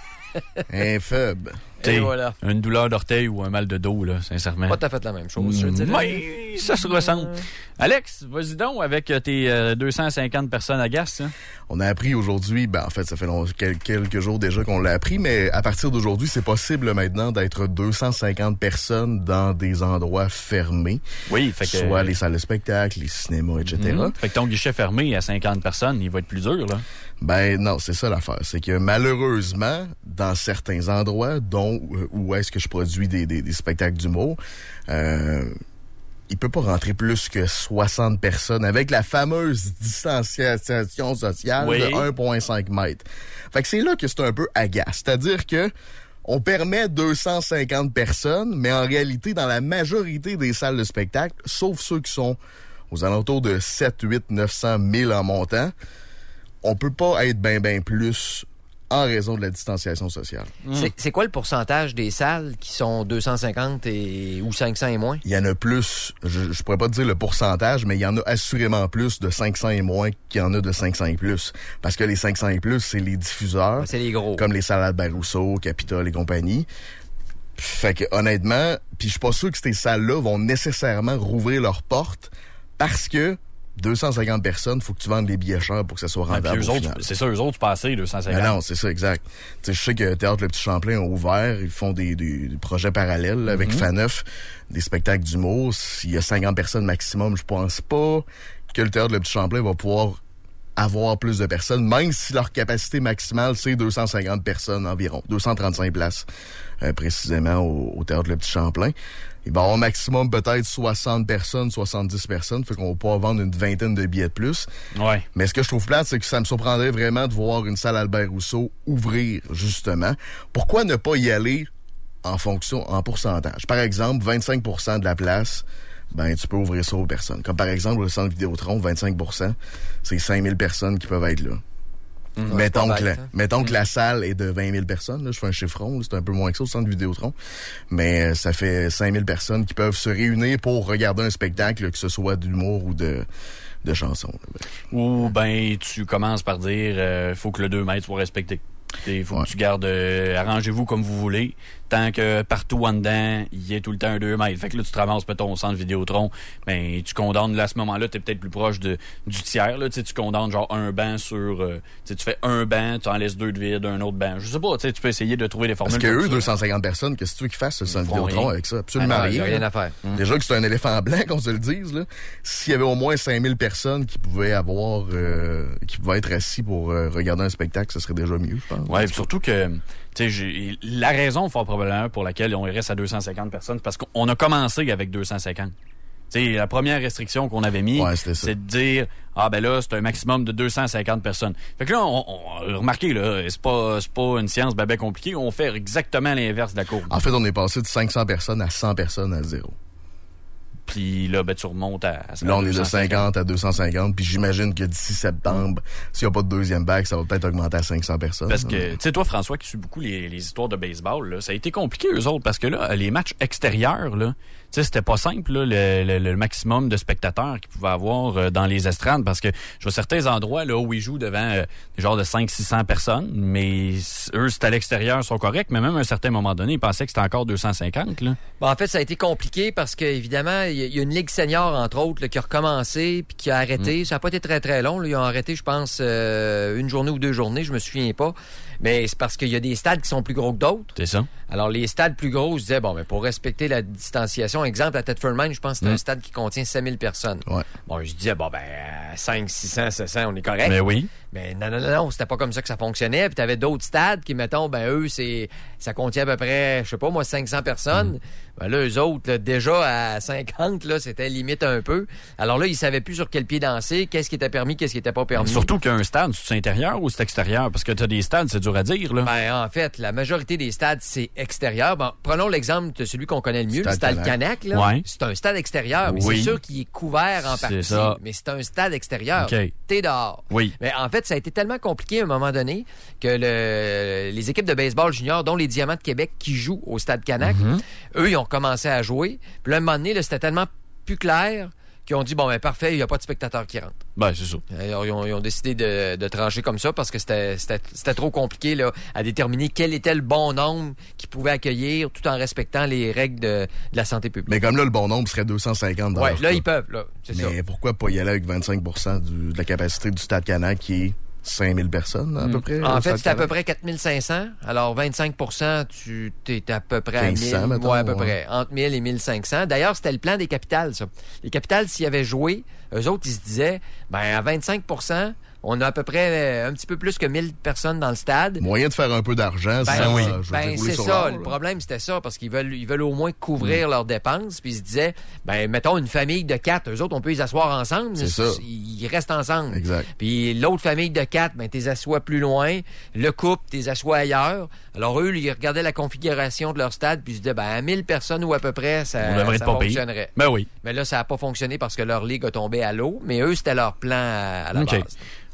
Un faible. Et voilà. Une douleur d'orteil ou un mal de dos, là, sincèrement. Pas tout à fait la même chose, je dirais. Mais ça se ressemble. Alex, vas-y donc avec tes euh, deux cent cinquante personnes agaces. Hein? On a appris aujourd'hui, ben en fait, ça fait long, quel, quelques jours déjà qu'on l'a appris, mais à partir d'aujourd'hui, c'est possible maintenant d'être deux cent cinquante personnes dans des endroits fermés. Oui, fait que... Soit les salles de spectacle, les cinémas, et cetera. Mm-hmm. Fait que ton guichet fermé à cinquante personnes, il va être plus dur, là. Ben non, c'est ça l'affaire. C'est que malheureusement, dans certains endroits, dont où est-ce que je produis des, des, des spectacles d'humour, euh, il peut pas rentrer plus que soixante personnes avec la fameuse distanciation sociale oui. de un virgule cinq mètres. Fait que c'est là que c'est un peu agace. C'est-à-dire que on permet deux cent cinquante personnes, mais en réalité, dans la majorité des salles de spectacle, sauf ceux qui sont aux alentours de sept, huit, neuf cent mille en montant, on peut pas être ben ben plus en raison de la distanciation sociale. C'est, c'est quoi le pourcentage des salles qui sont deux cent cinquante et, ou cinq cents et moins? Il y en a plus, je, je pourrais pas te dire le pourcentage, mais il y en a assurément plus de cinq cents et moins qu'il y en a de cinq cents et plus. Parce que les cinq cents et plus, c'est les diffuseurs. C'est les gros. Comme les salles Albert Rousseau, Capitole et compagnie. Fait que, honnêtement, puis je suis pas sûr que ces salles-là vont nécessairement rouvrir leurs portes parce que deux cent cinquante personnes, faut que tu vendes les billets chers pour que ça soit rentable. Ouais, eux autres, c'est ça, eux autres, tu passes deux cent cinquante. Ben non, c'est ça, exact. Tu sais, je sais que Théâtre Le Petit Champlain ont ouvert, ils font des, des, des projets parallèles là, avec mm-hmm. Faneuf, des spectacles d'humour. S'il y a cinquante personnes maximum, je pense pas que le Théâtre Le Petit Champlain va pouvoir avoir plus de personnes, même si leur capacité maximale, c'est deux cent cinquante personnes environ, deux cent trente-cinq places euh, précisément au, au Théâtre Le Petit Champlain. Il va y avoir maximum peut-être soixante personnes, soixante-dix personnes, fait qu'on va pouvoir vendre une vingtaine de billets de plus. Ouais. Mais ce que je trouve plate, c'est que ça me surprendrait vraiment de voir une salle Albert Rousseau ouvrir, justement. Pourquoi ne pas y aller en fonction, en pourcentage? Par exemple, vingt-cinq pour cent de la place, ben tu peux ouvrir ça aux personnes. Comme par exemple, le centre Vidéotron, vingt-cinq pour cent, c'est cinq mille personnes qui peuvent être là. Mmh, mettons que, la, mettons mmh. que la salle est de vingt mille personnes. Là, je fais un chiffron, là, c'est un peu moins que ça au centre Vidéotron. Mais euh, ça fait cinq mille personnes qui peuvent se réunir pour regarder un spectacle, que ce soit d'humour ou de, de chansons. Là. Ou ben tu commences par dire euh, faut que le deux mètres soit respecté. Il faut ouais. que tu gardes, euh, arrangez-vous comme vous voulez, tant que partout en dedans, il y ait tout le temps un deux mètres. Fait que là, tu te ramasses, mettons, au centre Vidéotron, ben, tu condamnes, là, à ce moment-là, t'es peut-être plus proche de, du tiers, là, tu sais, tu condamnes genre un banc sur, euh, tu sais, tu fais un banc, tu en laisses deux de vide, un autre banc. Je sais pas, tu sais, tu peux essayer de trouver des formules. Parce que eux, deux cent cinquante personnes, qu'est-ce que tu veux qu'ils fassent, le centre Vidéotron avec ça? Absolument ah non, rien. rien à faire. Hum. Déjà que c'est un éléphant blanc, qu'on se le dise, là. S'il y avait au moins cinq mille personnes qui pouvaient avoir, euh, qui pouvaient être assis pour euh, regarder un spectacle, ça serait déjà mieux, je pense. Ouais, surtout que, tu sais, la raison, fort probablement, pour laquelle on reste à deux cent cinquante personnes, parce qu'on a commencé avec deux cent cinquante. Tu sais, la première restriction qu'on avait mis, ouais, c'est de dire, ah ben là, c'est un maximum de deux cent cinquante personnes. Fait que là, on, on remarquez, là, c'est pas, c'est pas une science ben, ben compliquée, on fait exactement l'inverse de la courbe. En fait, on est passé de cinq cents personnes à cent personnes à zéro. Puis là, ben, tu remontes à... à là, on est de cinquante à deux cent cinquante, puis j'imagine que d'ici septembre, s'il n'y a pas de deuxième vague, ça va peut-être augmenter à cinq cents personnes. Parce que, tu sais, toi, François, qui suis beaucoup les, les histoires de baseball, là, ça a été compliqué, eux autres, parce que là, les matchs extérieurs, là, tu sais, c'était pas simple, là, le, le, le maximum de spectateurs qu'ils pouvaient avoir euh, dans les estrades, parce que je vois certains endroits, là, où ils jouent devant euh, des genres de cinq cents à six cents personnes, mais eux, c'est à l'extérieur, sont corrects, mais même à un certain moment donné, ils pensaient que c'était encore deux cent cinquante, là. Bon, en fait, ça a été compliqué parce que, évidemment, il y, y a une ligue senior, entre autres, là, qui a recommencé puis qui a arrêté. Mm. Ça n'a pas été très, très long, là. Ils ont arrêté, je pense, euh, une journée ou deux journées, je me souviens pas. Mais c'est parce qu'il y a des stades qui sont plus gros que d'autres. C'est ça. Alors, les stades plus gros, je disais, bon, mais pour respecter la distanciation, exemple, à Thetford Mines, je pense que c'est mmh. un stade qui contient cinq mille personnes. Ouais. Bon, je disais, bon, ben, cinq, six cents, sept cents, on est correct. Mais oui. Mais non, non, non, non, c'était pas comme ça que ça fonctionnait. Puis t'avais d'autres stades qui, mettons, ben, eux, c'est, ça contient à peu près, je sais pas, moi, cinq cents personnes. Mmh. Ben là, eux autres, là, déjà à cinquante, là, c'était limite un peu. Alors là, ils savaient plus sur quel pied danser, qu'est-ce qui était permis, qu'est-ce qui était pas permis. Surtout qu'un stade, c'est intérieur ou c'est extérieur? Parce que t'as des stades, c'est dur à dire, là. Ben, en fait, la majorité des stades, c'est extérieur. Bon, prenons l'exemple de celui qu'on connaît le mieux, stade le stade Canac, là. Ouais. C'est un stade extérieur, mais oui. c'est sûr qu'il est couvert en partie. Ça. Mais c'est un stade extérieur. Okay. T'es dehors. Oui. Mais en fait, ça a été tellement compliqué à un moment donné que le, les équipes de baseball junior, dont les Diamants de Québec qui jouent au stade Canac, mm-hmm. eux, ils ont commencé à jouer. Puis là, à un moment donné, là, c'était tellement plus clair qu'ils ont dit, bon, ben parfait, il n'y a pas de spectateurs qui rentrent. Ben, c'est ça. Alors, ils ont, ils ont décidé de, de trancher comme ça parce que c'était, c'était, c'était trop compliqué là, à déterminer quel était le bon nombre qu'ils pouvaient accueillir tout en respectant les règles de, de la santé publique. Mais comme là, le bon nombre serait deux cent cinquante. Oui, là, ils peuvent. Là, c'est Mais ça. pourquoi pas y aller avec vingt-cinq pour cent du, de la capacité du stade Canac qui est cinq mille personnes, à mmh. peu près? En fait, c'est à peu près quatre mille cinq cents. Alors, vingt-cinq pour cent, tu t'es à peu près à mille. Mettons, ouais, à peu ouais. près. Entre mille et mille cinq cents. D'ailleurs, c'était le plan des capitales, ça. Les capitales, s'ils avaient joué, eux autres, ils se disaient, ben, à vingt-cinq pour cent, on a à peu près un petit peu plus que mille personnes dans le stade. Moyen de faire un peu d'argent, ben, sans, oui. euh, je ben, dire, c'est sur ça. l'or, Le là. problème, c'était ça, parce qu'ils veulent, ils veulent au moins couvrir mm. leurs dépenses. Puis ils se disaient, ben, mettons une famille de quatre, eux autres, on peut les asseoir ensemble. C'est ça. Ils restent ensemble. Exact. Puis l'autre famille de quatre, ben, t'es assois plus loin. Le couple, t'es assois ailleurs. Alors eux, ils regardaient la configuration de leur stade, puis ils se disaient, ben, à mille personnes ou à peu près, ça, ça fonctionnerait. Ben oui. Mais là, ça n'a pas fonctionné parce que leur ligue a tombé à l'eau. Mais eux, c'était leur plan à, à la okay. base.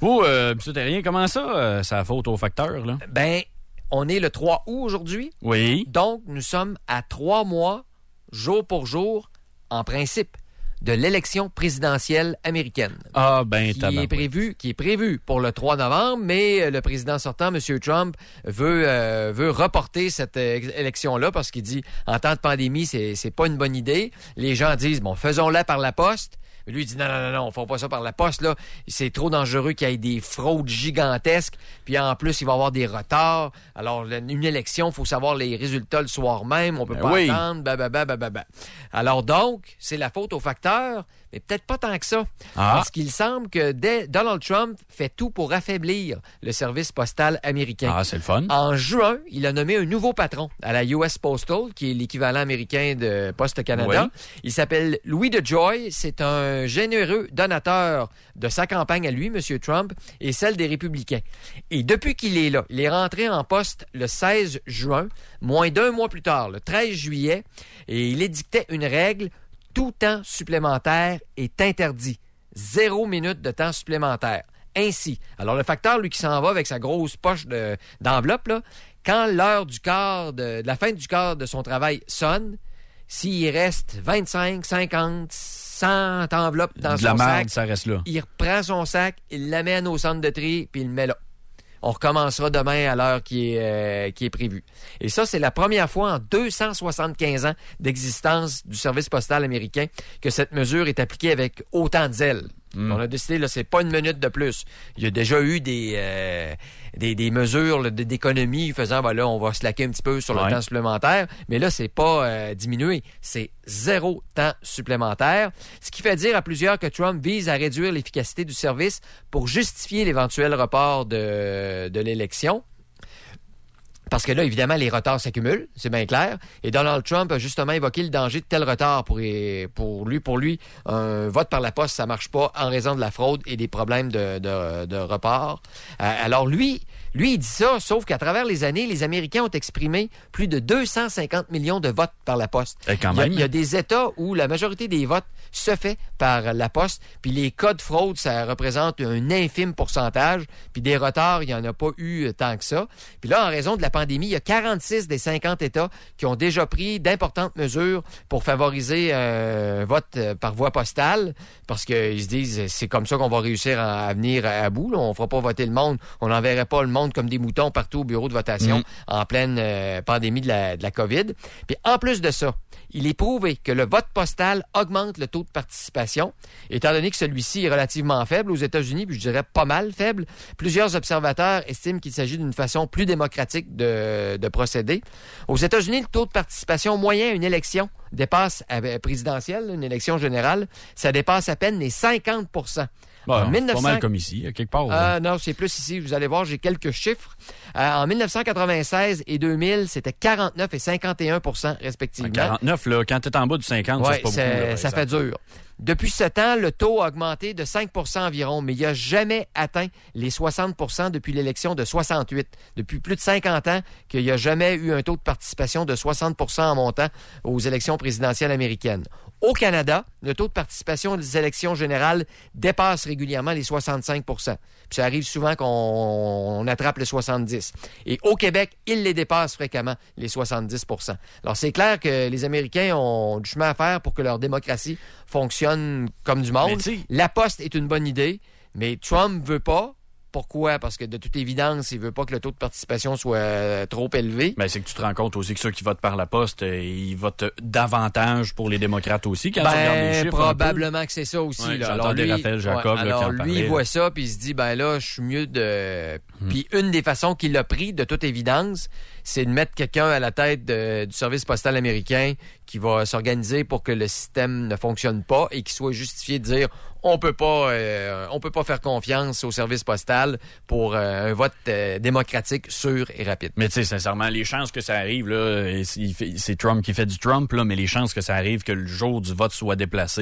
Vous, euh, M. Terrien, comment ça, euh, ça faute au facteur, là? Ben, on est le trois août aujourd'hui. Oui. Donc, nous sommes à trois mois, jour pour jour, en principe, de l'élection présidentielle américaine. Ah, ben, qui est prévu, qui est prévu pour le trois novembre, mais le président sortant, M. Trump, veut, euh, veut reporter cette euh, élection-là parce qu'il dit, en temps de pandémie, c'est, c'est pas une bonne idée. Les gens disent, bon, faisons-la par la poste. Mais lui, il dit non, non, non, non, on ne fait pas ça par la poste, là. C'est trop dangereux qu'il y ait des fraudes gigantesques. Puis en plus, il va y avoir des retards. Alors, une élection, il faut savoir les résultats le soir même. On peut ben pas oui. attendre. Bah, bah, bah, bah, bah, bah. Alors donc, c'est la faute au facteur, mais peut-être pas tant que ça. Ah. Parce qu'il semble que dès Donald Trump fait tout pour affaiblir le service postal américain. Ah, c'est le fun. En juin, il a nommé un nouveau patron à la U S Postal, qui est l'équivalent américain de Poste Canada. Oui. Il s'appelle Louis DeJoy. C'est un généreux donateur de sa campagne à lui, M. Trump, et celle des Républicains. Et depuis qu'il est là, il est rentré en poste le seize juin, moins d'un mois plus tard, le treize juillet, et il édictait une règle: tout temps supplémentaire est interdit. Zéro minute de temps supplémentaire. Ainsi, alors le facteur, lui, qui s'en va avec sa grosse poche de, d'enveloppe, là, quand l'heure du quart, de, de la fin du quart de son travail sonne, s'il reste vingt-cinq, cinquante, cent enveloppes dans de son la merde, sac, ça reste là. il reprend son sac, il l'amène au centre de tri, puis il le met là. On recommencera demain à l'heure qui est, euh, qui est prévue. Et ça, c'est la première fois en deux cent soixante-quinze ans d'existence du service postal américain que cette mesure est appliquée avec autant de zèle. Mm. On a décidé, là, c'est pas une minute de plus. Il y a déjà eu des, euh, des, des mesures là, d'économie faisant, ben là, on va se laquer un petit peu sur le ouais. temps supplémentaire. Mais là, c'est pas euh, diminué. C'est zéro temps supplémentaire. Ce qui fait dire à plusieurs que Trump vise à réduire l'efficacité du service pour justifier l'éventuel report de, de l'élection. Parce que là, évidemment, les retards s'accumulent, c'est bien clair. Et Donald Trump a justement évoqué le danger de tel retard pour, pour lui. Pour lui, un vote par la poste, ça marche pas en raison de la fraude et des problèmes de, de, de report. Euh, alors lui, lui, il dit ça, sauf qu'à travers les années, les Américains ont exprimé plus de deux cent cinquante millions de votes par la poste. Et quand il, y a, même. il y a des États où la majorité des votes se fait par la poste, puis les cas de fraude, ça représente un infime pourcentage, puis des retards, il n'y en a pas eu tant que ça. Puis là, en raison de la pandémie, il y a quarante-six des cinquante États qui ont déjà pris d'importantes mesures pour favoriser un vote par voie postale, parce qu'ils se disent, c'est comme ça qu'on va réussir à, à venir à, à bout. Là. On ne fera pas voter le monde, on n'enverrait pas le monde comme des moutons partout au bureau de votation mmh. en pleine euh, pandémie de la, de la COVID. Puis en plus de ça, il est prouvé que le vote postal augmente le taux de participation, étant donné que celui-ci est relativement faible aux États-Unis, puis je dirais pas mal faible. Plusieurs observateurs estiment qu'il s'agit d'une façon plus démocratique de, de procéder. Aux États-Unis, le taux de participation moyen à une élection dépasse, à, présidentielle, une élection générale, ça dépasse à peine les cinquante pour cent. Bon, en mille neuf cents... pas mal comme ici, quelque part. Euh, non, c'est plus ici. Vous allez voir, j'ai quelques chiffres. Euh, en dix-neuf cent quatre-vingt-seize et deux mille, c'était quarante-neuf et cinquante et un pour cent respectivement. quarante-neuf, là, quand tu es en bas du cinquante, ouais, ça, c'est pas beaucoup. Là, ça fait dur. Depuis ce temps, le taux a augmenté de cinq pour cent environ, mais il n'a jamais atteint les soixante pour cent depuis l'élection de soixante-huit. Depuis plus de cinquante ans qu'il n'y a jamais eu un taux de participation de soixante pour cent en montant aux élections présidentielles américaines. Au Canada, le taux de participation des élections générales dépasse régulièrement les soixante-cinq pour cent. Puis ça arrive souvent qu'on on attrape les soixante-dix. Et au Québec, il les dépasse fréquemment, les soixante-dix pour cent. Alors c'est clair que les Américains ont du chemin à faire pour que leur démocratie fonctionne comme du monde. La poste est une bonne idée, mais Trump veut pas. Pourquoi? Parce que de toute évidence, il veut pas que le taux de participation soit euh, trop élevé. Ben, c'est que tu te rends compte aussi que ceux qui votent par la poste, euh, ils votent davantage pour les démocrates aussi quand ben, tu regardes les chiffres. Probablement que c'est ça aussi. Ouais, là. J'entends alors, des lui, Raphaël Jacob ouais, là, alors, qui en lui, parlait, il voit là. ça puis il se dit, ben là, je suis mieux de... Hmm. Puis une des façons qu'il a pris, de toute évidence, c'est de mettre quelqu'un à la tête de, du service postal américain qui va s'organiser pour que le système ne fonctionne pas et qui soit justifié de dire on peut pas euh, on peut pas faire confiance au service postal pour euh, un vote euh, démocratique sûr et rapide. Mais tu sais, sincèrement, les chances que ça arrive, là, c'est Trump qui fait du Trump, là, mais les chances que ça arrive que le jour du vote soit déplacé,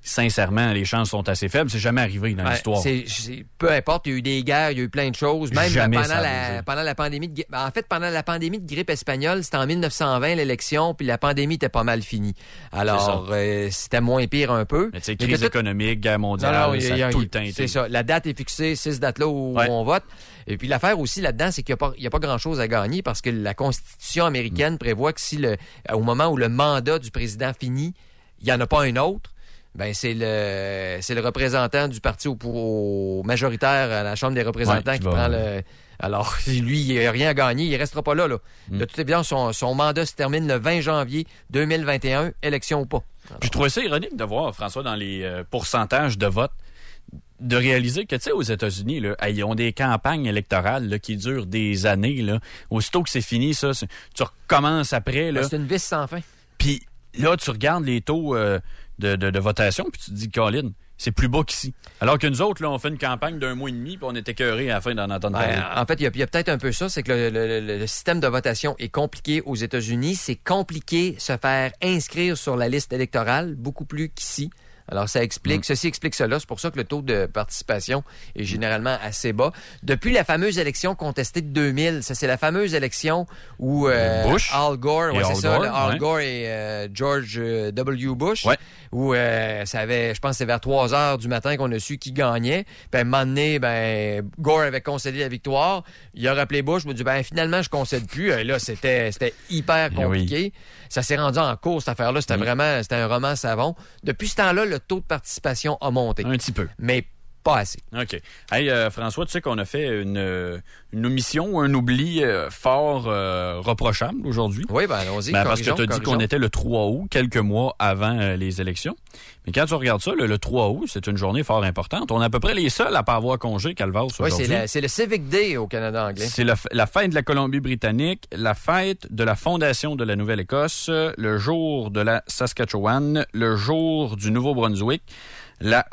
sincèrement, les chances sont assez faibles. C'est jamais arrivé dans Ouais, l'histoire. C'est, c'est, peu importe, il y a eu des guerres, il y a eu plein de choses. Même Jamais pendant ça a la, bougé. pendant la pandémie de, en fait, pendant la pandémie de grippe espagnole, c'était en mille neuf cent vingt l'élection, puis la pandémie était pas mal finie. Alors, euh, c'était moins pire un peu. Mais tu sais, Mais crise que tout- économique, guerre mondiale, Non, non, il y a- ça il y a a- tout le temps été. C'est ça. La date est fixée, c'est cette date-là où Ouais. on vote. Et puis l'affaire aussi là-dedans, c'est qu'il n'y a pas, il y a pas grand-chose à gagner parce que la Constitution américaine prévoit que si le, au moment où le mandat du président finit, il n'y en a pas un autre, ben c'est le c'est le représentant du parti au, au majoritaire à la Chambre des représentants Ouais, qui qui va- prend le... Alors, lui, il n'a rien à gagner, il restera pas là. là. Mm. De toute évidence, son, son mandat se termine le vingt janvier deux mille vingt et un, élection ou pas. Je trouvais ça ironique de voir, François, dans les euh, pourcentages de vote, de réaliser que, tu sais, aux États-Unis, là, ils ont des campagnes électorales là, qui durent des années. Là. Aussitôt que c'est fini, ça, c'est- tu recommences après. Là. Ben, c'est une vis sans fin. Puis là, tu regardes les taux euh, de, de, de votation, puis tu te dis, Colin, c'est plus bas qu'ici. Alors que nous autres, là, on fait une campagne d'un mois et demi, puis on est écœurés à la fin d'en entendre parler. Ben, en fait, il y a, il y a peut-être un peu ça, c'est que le, le- le- le système de votation est compliqué aux États-Unis. C'est compliqué se faire inscrire sur la liste électorale, beaucoup plus qu'ici. Alors, ça explique, Mm. ceci explique cela. C'est pour ça que le taux de participation est généralement assez bas. Depuis la fameuse élection contestée de deux mille, ça, c'est la fameuse élection où euh, Bush Al Gore, et ouais, c'est Al ça, Gore, le Al ouais. Gore et euh, George euh, W. Bush, Ouais. où euh, ça avait, je pense que c'est vers trois heures du matin qu'on a su qui gagnait. Puis à un moment donné, ben, Gore avait concédé la victoire. Il a rappelé Bush, il m'a dit, ben, finalement, je concède plus. Et là, c'était, c'était hyper Eh compliqué. Ça s'est rendu en cours, cette affaire-là. C'était Mm. vraiment, c'était un roman savon. Depuis ce temps-là, le taux de participation a monté. Un petit peu. Mais pas assez. OK. Hey, euh, François, tu sais qu'on a fait une, euh, une omission ou un oubli euh, fort euh, reprochable aujourd'hui. Oui, ben allons-y. Ben, parce que corrigeons, tu as dit qu'on corrigeons. était le trois août, quelques mois avant euh, les élections. Mais quand tu regardes ça, le, le trois août, c'est une journée fort importante. On est à peu près les seuls à pas avoir congé, Calvas, Oui, aujourd'hui. c'est, la- c'est le Civic Day au Canada anglais. C'est la, f- la fête de la Colombie-Britannique, la fête de la fondation de la Nouvelle-Écosse, le jour de la Saskatchewan, le jour du Nouveau-Brunswick, la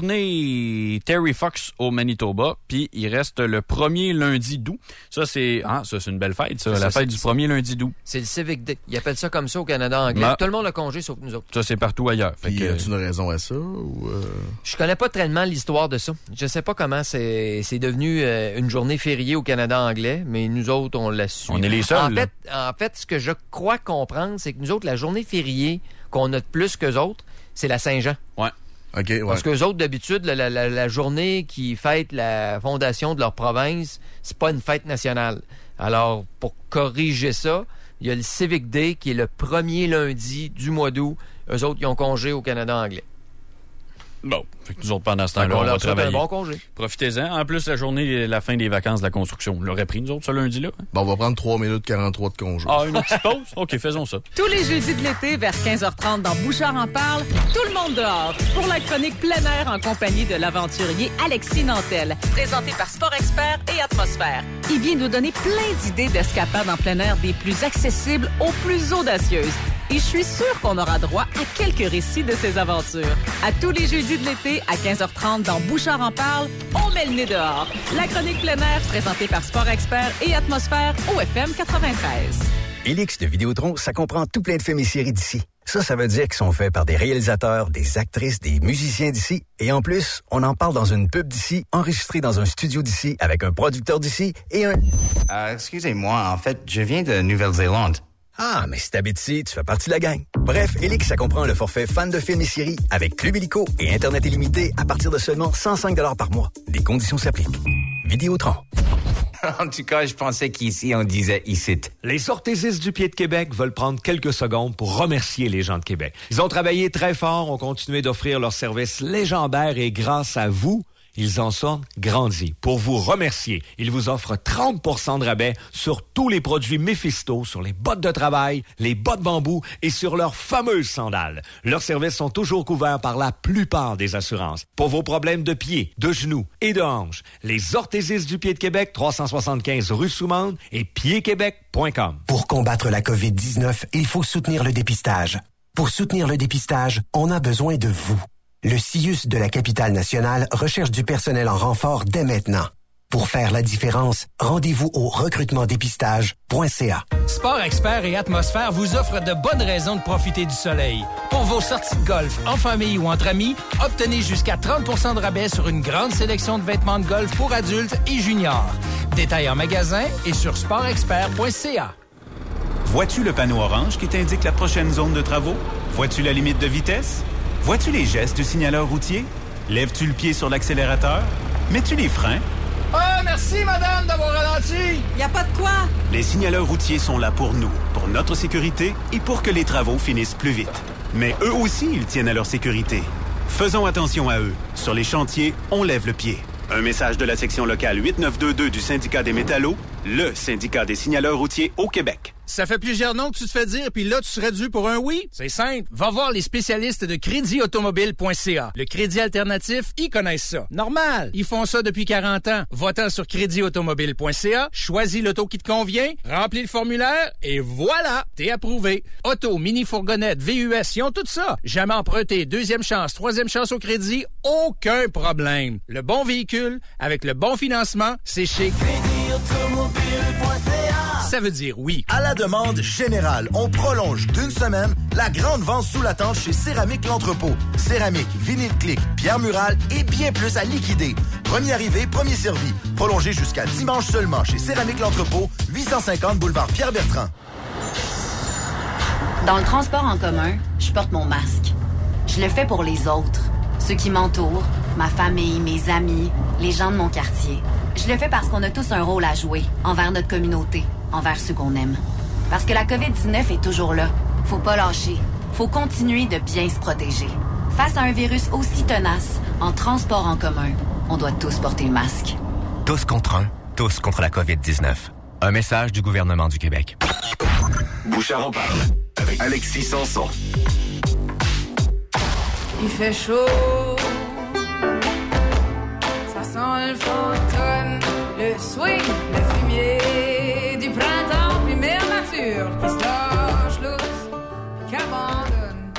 journée Terry Fox au Manitoba, puis il reste le premier lundi d'août. Ça, c'est ah, ça, c'est une belle fête, ça, C'est la ça, fête c'est- du premier lundi d'août. C'est le Civic Day. Ils appellent ça comme ça au Canada anglais. Ben- Tout le monde a congé sauf nous autres. Ça, c'est partout ailleurs. Fait Puis, que, y a-tu une raison à ça? Ou euh... Je connais pas tellement l'histoire de ça. Je sais pas comment c'est, c'est devenu euh, une journée fériée au Canada anglais, mais nous autres, on l'a su. On est les seuls, En là. fait, en fait, ce que je crois comprendre, c'est que nous autres, la journée fériée qu'on a de plus qu'eux autres, c'est la Saint-Jean. Ouais. OK, ouais. Parce qu'eux autres, d'habitude, la, la- la- la journée qui fête la fondation de leur province, c'est pas une fête nationale. Alors, pour corriger ça, il y a le Civic Day qui est le premier lundi du mois d'août. Eux autres, ils ont congé au Canada anglais. Bon, fait que nous autres, pendant ce Fait temps-là, qu'on on va leur souhaite travailler. un bon congé. Profitez-en. En plus, la journée, la fin des vacances de la construction. On l'aurait pris, nous autres, ce lundi-là. hein? Bon, on va prendre trois minutes quarante-trois de congé. Ah, une petite pause? OK, faisons ça. Tous les jeudis de l'été, vers quinze heures trente dans Bouchard en parle, tout le monde dehors pour la chronique plein air en compagnie de l'aventurier Alexis Nantel, présenté par Sport Expert et Atmosphère. Il vient nous donner plein d'idées d'escapades en plein air des plus accessibles aux plus audacieuses. Et je suis sûre qu'on aura droit à quelques récits de ses aventures. À tous les jeudis de l'été, à quinze heures trente dans Bouchard en parle, on met le nez dehors. La chronique plein air présentée par Sport Expert et Atmosphère au F M quatre-vingt-treize. Élix de Vidéotron, ça comprend tout plein de films et séries d'ici. Ça, ça veut dire qu'ils sont faits par des réalisateurs, des actrices, des musiciens d'ici. Et en plus, on en parle dans une pub d'ici, enregistrée dans un studio d'ici, avec un producteur d'ici et un... Euh, excusez-moi, en fait, je viens de Nouvelle-Zélande. Ah, mais si t'habites ici, tu fais partie de la gang. Bref, Élix, ça comprend le forfait fan de films et séries avec Club Illico et Internet illimité à partir de seulement cent cinq dollars par mois. Des conditions s'appliquent. Vidéotron. En tout cas, je pensais qu'ici, on disait ici. Les orthésistes du pied de Québec veulent prendre quelques secondes pour remercier les gens de Québec. Ils ont travaillé très fort, ont continué d'offrir leurs services légendaires et grâce à vous, ils en sont grandis. Pour vous remercier, ils vous offrent trente pour cent de rabais sur tous les produits Mephisto, sur les bottes de travail, les bottes bambou et sur leurs fameuses sandales. Leurs services sont toujours couverts par la plupart des assurances. Pour vos problèmes de pieds, de genoux et de hanches, les orthésistes du pied de Québec, trois cent soixante-quinze rue Soumande et pied québec point com. Pour combattre la covid dix-neuf, il faut soutenir le dépistage. Pour soutenir le dépistage, on a besoin de vous. Le C I U S de la capitale nationale recherche du personnel en renfort dès maintenant. Pour faire la différence, rendez-vous au recrutement dépistage point c a. Sport Expert et Atmosphère vous offrent de bonnes raisons de profiter du soleil. Pour vos sorties de golf, en famille ou entre amis, obtenez jusqu'à trente pour cent de rabais sur une grande sélection de vêtements de golf pour adultes et juniors. Détails en magasin et sur sport expert point c a. Vois-tu le panneau orange qui t'indique la prochaine zone de travaux? Vois-tu la limite de vitesse? Vois-tu les gestes du signaleur routier? Lèves-tu le pied sur l'accélérateur? Mets-tu les freins? Ah, merci, madame, d'avoir ralenti! Y a pas de quoi? Les signaleurs routiers sont là pour nous, pour notre sécurité et pour que les travaux finissent plus vite. Mais eux aussi, ils tiennent à leur sécurité. Faisons attention à eux. Sur les chantiers, on lève le pied. Un message de la section locale huit neuf deux deux du syndicat des métallos, le syndicat des signaleurs routiers au Québec. Ça fait plusieurs noms que tu te fais dire, puis là, tu serais dû pour un oui? C'est simple. Va voir les spécialistes de crédit automobile point c a. Le crédit alternatif, ils connaissent ça. Normal. Ils font ça depuis quarante ans. Va-t'en sur crédit automobile point c a, choisis l'auto qui te convient, remplis le formulaire, et voilà, t'es approuvé. Auto, mini-fourgonnette, V U S, ils ont tout ça. Jamais emprunté, deuxième chance, troisième chance au crédit, aucun problème. Le bon véhicule, avec le bon financement, c'est chez crédit automobile point c a. Ça veut dire oui. À la demande générale, on prolonge d'une semaine la grande vente sous la tente chez Céramique L'Entrepôt. Céramique, vinyle clic, pierre murale et bien plus à liquider. Premier arrivé, premier servi. Prolongé jusqu'à dimanche seulement chez Céramique L'Entrepôt, huit cent cinquante boulevard Pierre-Bertrand. Dans le transport en commun, je porte mon masque. Je le fais pour les autres, ceux qui m'entourent, ma famille, mes amis, les gens de mon quartier. Je le fais parce qu'on a tous un rôle à jouer envers notre communauté, envers ceux qu'on aime. Parce que la covid dix-neuf est toujours là. Faut pas lâcher. Faut continuer de bien se protéger. Face à un virus aussi tenace, en transport en commun, on doit tous porter le masque. Tous contre un, tous contre la covid dix-neuf. Un message du gouvernement du Québec. Bouchard en parle avec Alexis Sanson. Il fait chaud, ça sent le photon, le swing, le fumier du printemps, puis mère nature qui se lâche lousse, qui abandonne.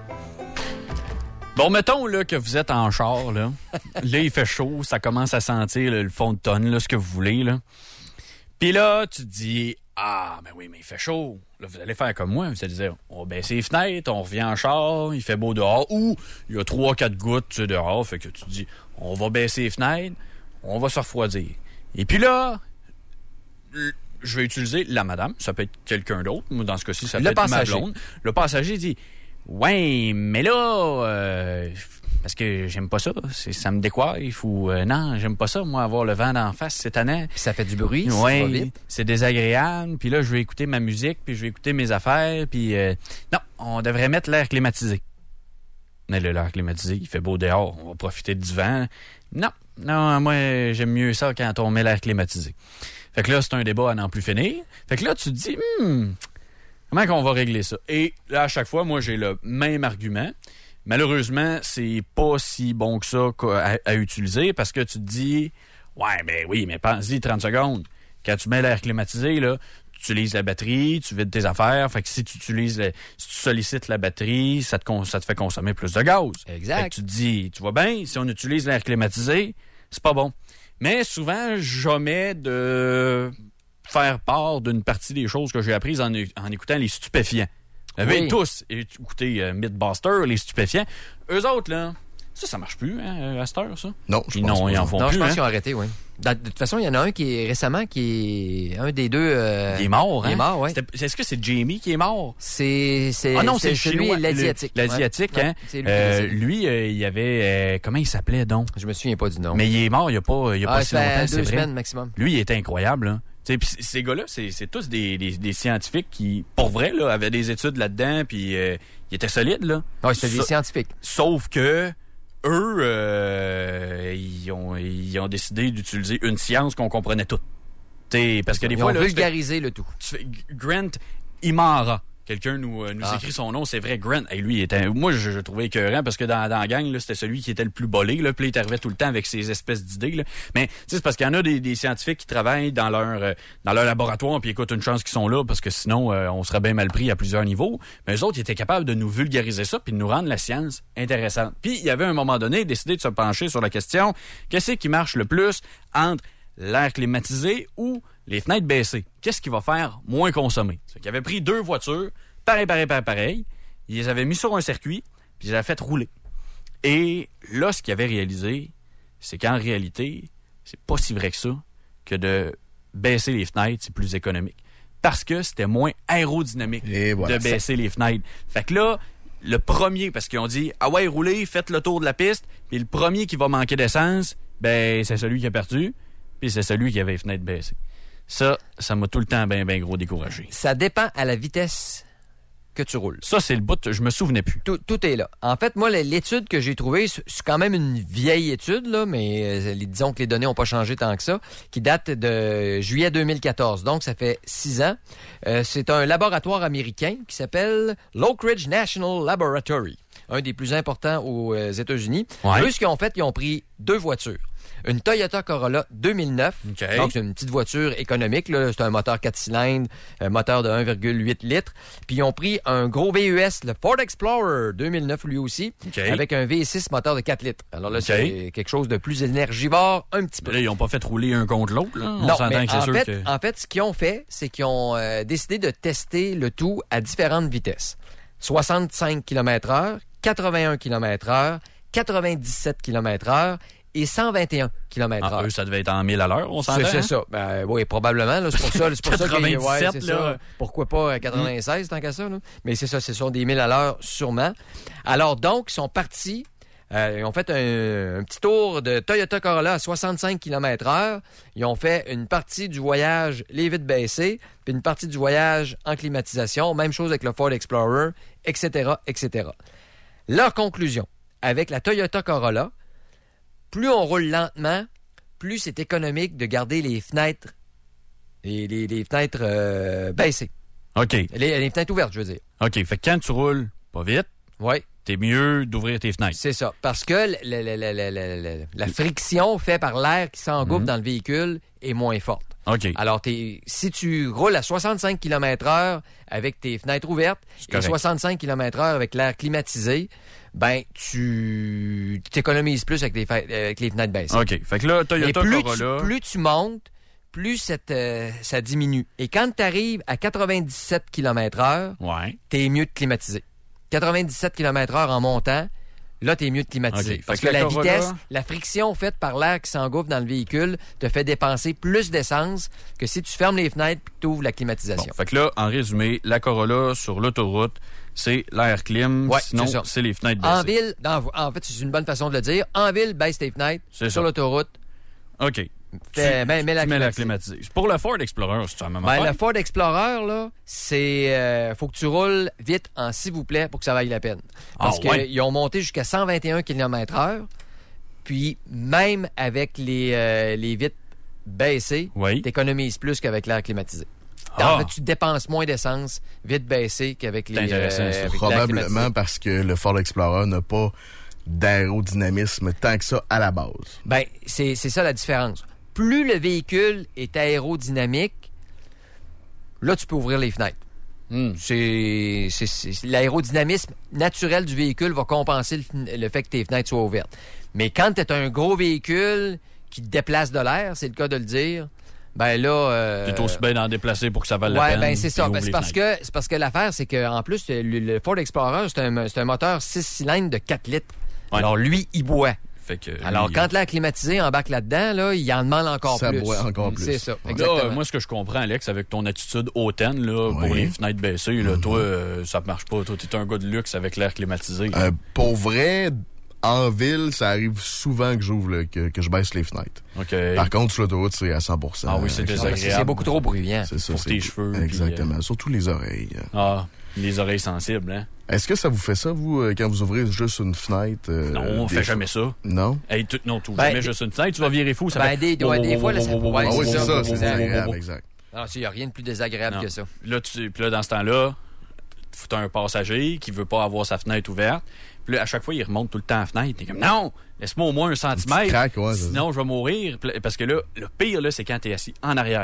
Bon, mettons là, que vous êtes en char, là. Là, il fait chaud, ça commence à sentir là, le fond de tonne, là, ce que vous voulez, là. Puis là, tu te dis, ah, ben oui, mais il fait chaud. Là, vous allez faire comme moi, vous allez dire, on baisse les fenêtres, on revient en char, il fait beau dehors, ou il y a trois, quatre gouttes dehors, fait que tu te dis, on va baisser les fenêtres, on va se refroidir. Et puis là, je vais utiliser la madame, ça peut être quelqu'un d'autre, moi dans ce cas-ci, ça peut le être passager. ma blonde. Le passager dit, ouais, mais là, euh, parce que j'aime pas ça, c'est, ça me décoiffe, ou euh, non, j'aime pas ça, moi, avoir le vent d'en face cette année. Puis ça fait du bruit, ouais, ça va vite. C'est désagréable, puis là, je vais écouter ma musique, puis je vais écouter mes affaires, puis euh, non, on devrait mettre l'air climatisé. Mais là, l'air climatisé, il fait beau dehors, on va profiter du vent. Non, non, moi, j'aime mieux ça quand on met l'air climatisé. Fait que là, c'est un débat à n'en plus finir. Fait que là, tu te dis, hmm, comment qu'on va régler ça? Et là, à chaque fois, moi, j'ai le même argument. Malheureusement, c'est pas si bon que ça à, à utiliser parce que tu te dis, ouais, ben oui, mais pense-y trente secondes. Quand tu mets l'air climatisé, là, tu utilises la batterie, tu vides tes affaires. Fait que si tu utilises, le, si tu sollicites la batterie, ça te, con, ça te fait consommer plus de gaz. Exact. Fait que tu te dis, tu vois bien, si on utilise l'air climatisé, c'est pas bon. Mais souvent, j'omets de faire part d'une partie des choses que j'ai apprises en, en écoutant les stupéfiants. Vous avez Oui. tous écouté euh, Mythbusters, les stupéfiants. Eux autres, là, ça, ça marche plus, hein, à cette heure, ça? Non, je Ils, pense non, pas. ils en font Non, plus, je pense hein? qu'ils ont arrêté, oui. De toute façon, il y en a un qui est récemment, qui est un des deux... Euh, Il est mort, hein? Il est mort, oui. C'était- Est-ce que c'est Jamie qui est mort? C'est, c'est, Ah non, c'est, c'est le celui, chinois, l'asiatique. le- L'asiatique, Ouais. hein? Ouais, c'est lui qui est Euh, décédé. lui, euh, il y avait... euh, comment il s'appelait, donc? Je me souviens pas du nom. Mais il est mort il y a pas, il y a Ah, pas ça si fait longtemps, deux c'est vrai. semaines maximum. Lui, il était incroyable, là. Tu sais, pis c- ces gars-là, c'est, c'est tous des, des, des scientifiques qui, pour vrai, là, avaient des études là-dedans, puis euh, ils étaient solides, là. Oui, c'était des Sa- scientifiques. Sauf que eux, euh, ils, ont, ils ont décidé d'utiliser une science qu'on comprenait toute. T'sais, parce que des Ils fois, ont là, tu fais- vulgarisé le tout. tu fais Grant Imara. Quelqu'un nous, euh, nous Ah. écrit son nom, c'est vrai, Grant. Et lui, il était, moi, je, je le trouvais écœurant parce que dans, dans la gang, là, c'était celui qui était le plus bolé. Là, puis il arrivait tout le temps avec ses espèces d'idées. Là. Mais tu sais, c'est parce qu'il y en a des, des scientifiques qui travaillent dans leur euh, dans leur laboratoire, puis écoute, une chance qu'ils sont là parce que sinon, euh, on serait bien mal pris à plusieurs niveaux. Mais eux autres, ils étaient capables de nous vulgariser ça puis de nous rendre la science intéressante. Puis il y avait un moment donné décidé de se pencher sur la question qu'est-ce qui marche le plus entre l'air climatisé ou les fenêtres baissées. Qu'est-ce qui va faire moins consommer? C'est qu'il avait pris deux voitures, pareil, pareil, pareil, pareil. Il les avait mis sur un circuit, puis il les avait fait rouler. Et là, ce qu'il avait réalisé, c'est qu'en réalité, c'est pas si vrai que ça, que de baisser les fenêtres, c'est plus économique. Parce que c'était moins aérodynamique voilà, de baisser les fenêtres. Fait que là, le premier, parce qu'ils ont dit, ah ouais, roulez, faites le tour de la piste, puis le premier qui va manquer d'essence, ben, c'est celui qui a perdu, puis c'est celui qui avait les fenêtres baissées. Ça, ça m'a tout le temps bien, bien gros découragé. Ça dépend à la vitesse que tu roules. Ça, c'est le bout, je me souvenais plus. Tout, tout est là. En fait, moi, l'étude que j'ai trouvée, c'est quand même une vieille étude, là, mais euh, disons que les données n'ont pas changé tant que ça, qui date de juillet deux mille quatorze. Donc, ça fait six ans. Euh, c'est un laboratoire américain qui s'appelle l'Oak Ridge National Laboratory, un des plus importants aux euh, États-Unis. Ouais. Eux, ce qu'ils ont fait, ils ont pris deux voitures. Une Toyota Corolla deux mille neuf. Okay. Donc, c'est une petite voiture économique. Là. C'est un moteur quatre cylindres, un moteur de un virgule huit litres. Puis, ils ont pris un gros V U S, le Ford Explorer deux mille neuf lui aussi, okay. avec un V six moteur de quatre litres. Alors là, okay. c'est quelque chose de plus énergivore un petit peu. Là, ils n'ont pas fait rouler un contre l'autre. Là. On non, s'entend mais que c'est en, sûr fait, que... en fait, ce qu'ils ont fait, c'est qu'ils ont euh, décidé de tester le tout à différentes vitesses. soixante-cinq kilomètres heure, quatre-vingt-un kilomètres heure, quatre-vingt-dix-sept kilomètres heure et cent vingt et un kilomètres heure. Ah, eux, ça devait être en mille à l'heure, on s'entend? C'est, c'est hein? ça. Ben, oui, probablement. Là, c'est pour ça, c'est pour ça que, quatre-vingt-dix-sept, ouais, c'est là. ça. Pourquoi pas quatre-vingt-seize, tant qu'à ça? Là? Mais c'est ça, ce sont des mille à l'heure, sûrement. Alors, donc, ils sont partis. Euh, ils ont fait un, un petit tour de Toyota Corolla à soixante-cinq kilomètres heure. Ils ont fait une partie du voyage les vitres baissées, puis une partie du voyage en climatisation. Même chose avec le Ford Explorer, et cetera, et cetera. Leur conclusion, avec la Toyota Corolla, plus on roule lentement, plus c'est économique de garder les fenêtres, les, les, les fenêtres euh, baissées. OK. Les, les fenêtres ouvertes, je veux dire. OK. Fait que quand tu roules pas vite, ouais. t'es mieux d'ouvrir tes fenêtres. C'est ça. Parce que la, la, la, la, la, la, la friction faite par l'air qui s'engouffre mm-hmm. dans le véhicule est moins forte. OK. Alors, t'es, si tu roules à soixante-cinq kilomètres heure avec tes fenêtres ouvertes et soixante-cinq kilomètres heure avec l'air climatisé, ben, tu t'économises plus avec les, avec les fenêtres baissées. OK. Fait que là, Toyota plus Corolla... Tu, plus tu montes, plus cette, euh, ça diminue. Et quand tu arrives à quatre-vingt-dix-sept kilomètres heure, ouais. t'es mieux de climatiser. quatre-vingt-dix-sept kilomètres heure en montant, là, t'es mieux de climatiser. Okay. Parce que que la, la Corolla... vitesse, la friction faite par l'air qui s'engouffre dans le véhicule te fait dépenser plus d'essence que si tu fermes les fenêtres et que tu ouvres la climatisation. Bon, fait que là, en résumé, la Corolla sur l'autoroute, c'est l'air clim, ouais, sinon c'est, c'est les fenêtres baissées. En ville, dans, en fait, c'est une bonne façon de le dire. En ville, baisse tes fenêtres. C'est sur ça. l'autoroute. OK. Fais, tu, ben, mets la, tu mets la climatisée. Pour le Ford Explorer, c'est la même ben, affaire? Le Ford Explorer, là, c'est... Euh, faut que tu roules vite en s'il vous plaît pour que ça vaille la peine. Parce ah, qu'ils ouais. ont monté jusqu'à cent vingt et un kilomètres heure. Puis, même avec les, euh, les vitres baissées, oui. tu économises plus qu'avec l'air climatisé. Ah. En fait, tu dépenses moins d'essence vite baissée qu'avec les... intéressant, euh, avec probablement parce que le Ford Explorer n'a pas d'aérodynamisme tant que ça à la base. Ben, c'est, c'est ça la différence. Plus le véhicule est aérodynamique, là, tu peux ouvrir les fenêtres. Mm. C'est, c'est, c'est, l'aérodynamisme naturel du véhicule va compenser le, le fait que tes fenêtres soient ouvertes. Mais quand tu es un gros véhicule qui déplace de l'air, c'est le cas de le dire, ben là... Euh, t'es aussi bien d'en déplacer pour que ça vaille ouais, la peine. Ben c'est ça. Ben, c'est, parce que, c'est parce que l'affaire, c'est qu'en plus, le, le Ford Explorer, c'est un, c'est un moteur six cylindres de quatre litres. Ouais. Alors, lui, il boit. Fait que, Alors, lui, quand l'air climatisé embarque là-dedans, là, il en demande encore ça plus. Ça boit encore plus. C'est ça, là, exactement. moi, ce que je comprends, Alex, avec ton attitude hautaine, là, oui. pour les fenêtres baissées, là, mm-hmm. toi, euh, ça marche pas. Toi, t'es un gars de luxe avec l'air climatisé. Euh, pour vrai, en ville, ça arrive souvent que j'ouvre, le, que, que je baisse les fenêtres. Okay. Par contre, sur l'autoroute, c'est à cent pour cent. Ah oui, c'est désagréable. C'est beaucoup trop bruyant. C'est ça, pour c'est tes cheveux. Exactement. Puis, euh... Surtout les oreilles. Ah, les oreilles sensibles, hein. Est-ce que ça vous fait ça, vous, quand vous ouvrez juste une fenêtre? Euh, non, on fait jamais ça. Non? Hey, tu, non, tu ben, jamais juste une fenêtre, tu vas virer fou. Ça ben, fait... des, ouais, des fois, là, ça... Ouais, ah oui, c'est ça, c'est désagréable, exact. Non, il n'y a rien de plus désagréable non. que ça. Là, tu, puis là, dans ce temps-là, tu as un passager qui veut pas avoir sa fenêtre ouverte. Puis là, à chaque fois, il remonte tout le temps la fenêtre. T'es comme, non, laisse-moi au moins un centimètre. Craque, ouais, sinon, je vais mourir. Parce que là, le pire, là, c'est quand t'es assis en arrière.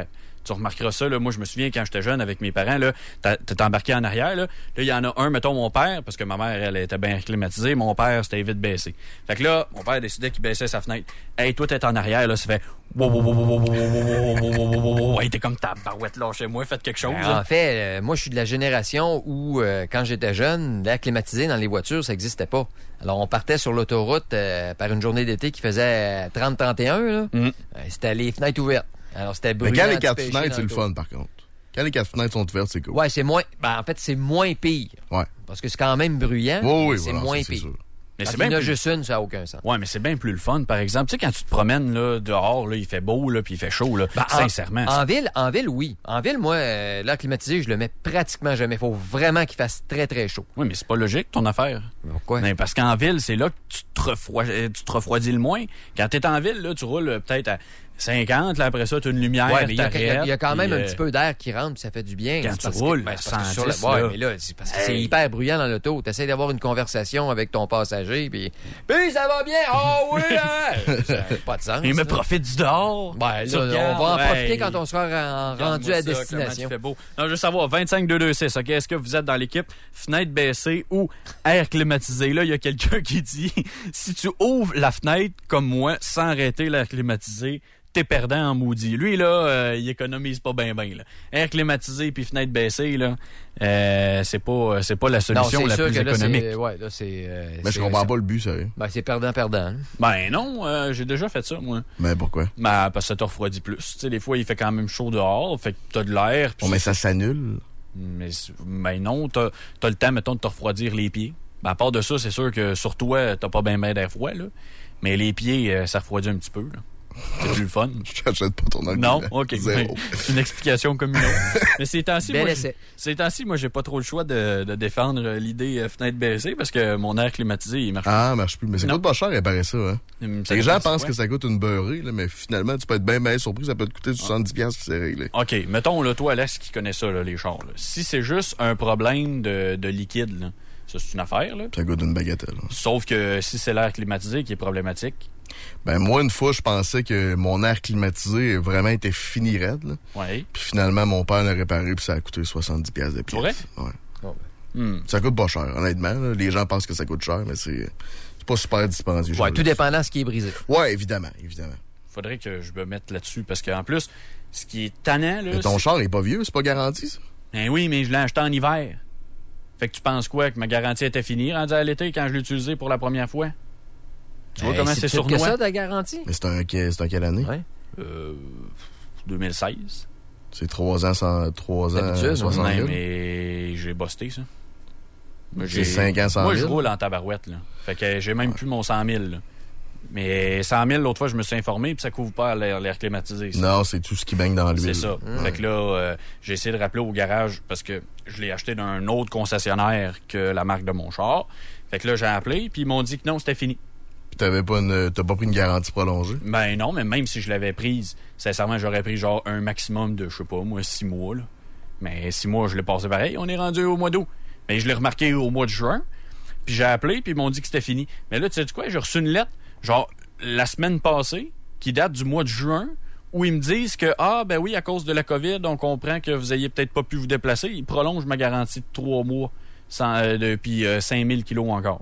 Tu remarqueras ça, là. Moi, je me souviens quand j'étais jeune avec mes parents, là, t'es embarqué en arrière, là. Là, il y en a un, mettons, mon père, parce que ma mère, elle était bien climatisée. Mon père, c'était vite baissé. Fait que là, mon père décidait qu'il baissait sa fenêtre. Hey, toi, t'es en arrière, là, ça fait. Wow, wow, wow, wow, wow, wow, wow, wow, wow. Hey, t'es comme ta barouette là chez moi, faites quelque chose. Ben, en fait, euh, moi, je suis de la génération où, euh, quand j'étais jeune, l'air climatisé dans les voitures, ça n'existait pas. Alors, on partait sur l'autoroute euh, par une journée d'été qui faisait trente trente et un, là. Mm. Euh, c'était les fenêtres ouvertes. Alors, c'était brûlant. Mais quand les quatre fenêtres, c'est le fun, par contre. Quand les quatre fenêtres sont ouvertes, c'est cool. Ouais, c'est moins. Ben, en fait, c'est moins pire. Ouais. Parce que c'est quand même bruyant. Oui, oui, c'est voilà, moins ça, pire. sûr. Mais quand c'est il y en bien a plus... juste une, ça n'a aucun sens. Ouais, mais c'est bien plus le fun, par exemple. Tu sais, quand tu te promènes là, dehors, là, il fait beau, là, puis il fait chaud, là, ben, sincèrement. En, en ville, en ville, oui. En ville, moi, euh, l'air climatisé, je le mets pratiquement jamais. Il faut vraiment qu'il fasse très, très chaud. Oui, mais c'est pas logique, ton affaire. Pourquoi? Mais parce qu'en ville, c'est là que tu te, refroid... tu te refroidis le moins. Quand t'es en ville, là, tu roules peut-être à cinquante, là, après ça, tu as une lumière. Ouais, mais il y, y, y a quand même euh... un petit peu d'air qui rentre, puis ça fait du bien. Quand tu roules, que, ben, sans sur la... ouais, mais là, c'est parce que hey. c'est hyper bruyant dans l'auto. Tu essaies d'avoir une conversation avec ton passager, puis. Puis ça va bien! Oh oui! Hein? Ça n'a pas de sens. Il me profite du dehors. Ben, là, on va en ouais. profiter quand on sera en rendu à ça, destination. Fait beau. Non, je veux savoir, vingt-cinq deux deux six, OK? Est-ce que vous êtes dans l'équipe fenêtre baissée ou air climatisé? Là, il y a quelqu'un qui dit si tu ouvres la fenêtre comme moi sans arrêter l'air climatisé, t'es perdant en maudit. Lui, là, euh, il économise pas bien, bien. Air climatisé puis fenêtre baissée, là, euh, c'est pas, c'est pas la solution non, la plus économique. Là, ouais, là, c'est, euh, mais je comprends pas le but, sérieux. Ben, c'est perdant-perdant. Hein? Ben non, euh, j'ai déjà fait ça, moi. Mais pourquoi? Ben, parce que ça te refroidit plus. Tu sais, des fois, il fait quand même chaud dehors, fait que t'as de l'air. Oh, mais ça s'annule. Mais ben non, t'as, t'as le temps, mettons, de te refroidir les pieds. Ben, à part de ça, c'est sûr que sur toi, t'as pas bien ben d'air froid, là. Mais les pieds, euh, ça refroidit un petit peu, là. C'est plus le fun. Je t'achète pas ton argument. Non? OK. C'est une explication comme une autre. Mais ces temps-ci, moi, ces temps-ci, moi, j'ai pas trop le choix de, de défendre l'idée euh, fenêtre baissée parce que mon air climatisé, il marche ah, plus. Ah, marche plus. Mais ça non. coûte pas cher, réparer ça, hein. Ça les gens pensent ouais. que ça coûte une beurrée, là, mais finalement, tu peux être bien, bien surpris, ça peut te coûter soixante-dix dollars puis c'est réglé. OK. Mettons, là, toi, Alex, qui connais ça, là, les chars, là. Si c'est juste un problème de, de liquide, là, ça, c'est une affaire, là. Ça goûte une bagatelle. Hein. Sauf que si c'est l'air climatisé qui est problématique. Ben, moi, une fois, je pensais que mon air climatisé vraiment était fini raide, là. Ouais. Puis finalement, mon père l'a réparé, puis ça a coûté soixante-dix dollars de pièce. Vrai? Ouais. Oh, ben. hmm. Ça coûte pas cher, honnêtement. Là. Les gens pensent que ça coûte cher, mais c'est, c'est pas super dispendieux. Ouais, tout dépendant de ce qui est brisé. Ouais, évidemment, évidemment. Faudrait que je me mette là-dessus, parce qu'en plus, ce qui est tannant, là. Mais ton char est pas vieux, c'est pas garanti, ça? Ben oui, mais je l'ai acheté en hiver. Fait que tu penses quoi? Que ma garantie était finie, rendue à l'été, quand je l'ai utilisé pour la première fois? Tu vois hey, comment c'est, c'est sournois? C'est ça, ta garantie? Mais c'est un, c'est un quelle année? Ouais. Euh, deux mille seize. C'est trois ans, sans, trois ans, soixante mille. Non, mais j'ai busté, ça. Moi, j'ai cinq ans, cent Moi, mille. je roule en tabarouette, là. Fait que j'ai même ouais. plus mon cent mille, là. Mais cent mille, l'autre fois, je me suis informé, puis ça couvre pas l'air, l'air climatisé. Ça. Non, c'est tout ce qui baigne dans l'huile. C'est ça. Mmh. Fait que là, euh, j'ai essayé de rappeler au garage, parce que je l'ai acheté d'un autre concessionnaire que la marque de mon char. Fait que là, j'ai appelé, puis ils m'ont dit que non, c'était fini. Puis t'avais pas une, t'as pas pris une garantie prolongée? Ben non, mais même si je l'avais prise, sincèrement, j'aurais pris genre un maximum de, je sais pas, moi, six mois, là. Mais six mois, je l'ai passé pareil. On est rendu au mois d'août. Mais je l'ai remarqué au mois de juin, puis j'ai appelé, puis ils m'ont dit que c'était fini. Mais là, tu sais quoi? J'ai reçu une lettre, genre, la semaine passée, qui date du mois de juin, où ils me disent que, ah, ben oui, à cause de la COVID, on comprend que vous ayez peut-être pas pu vous déplacer. Ils prolongent ma garantie de trois mois, sans, euh, depuis euh, cinq mille kilos encore.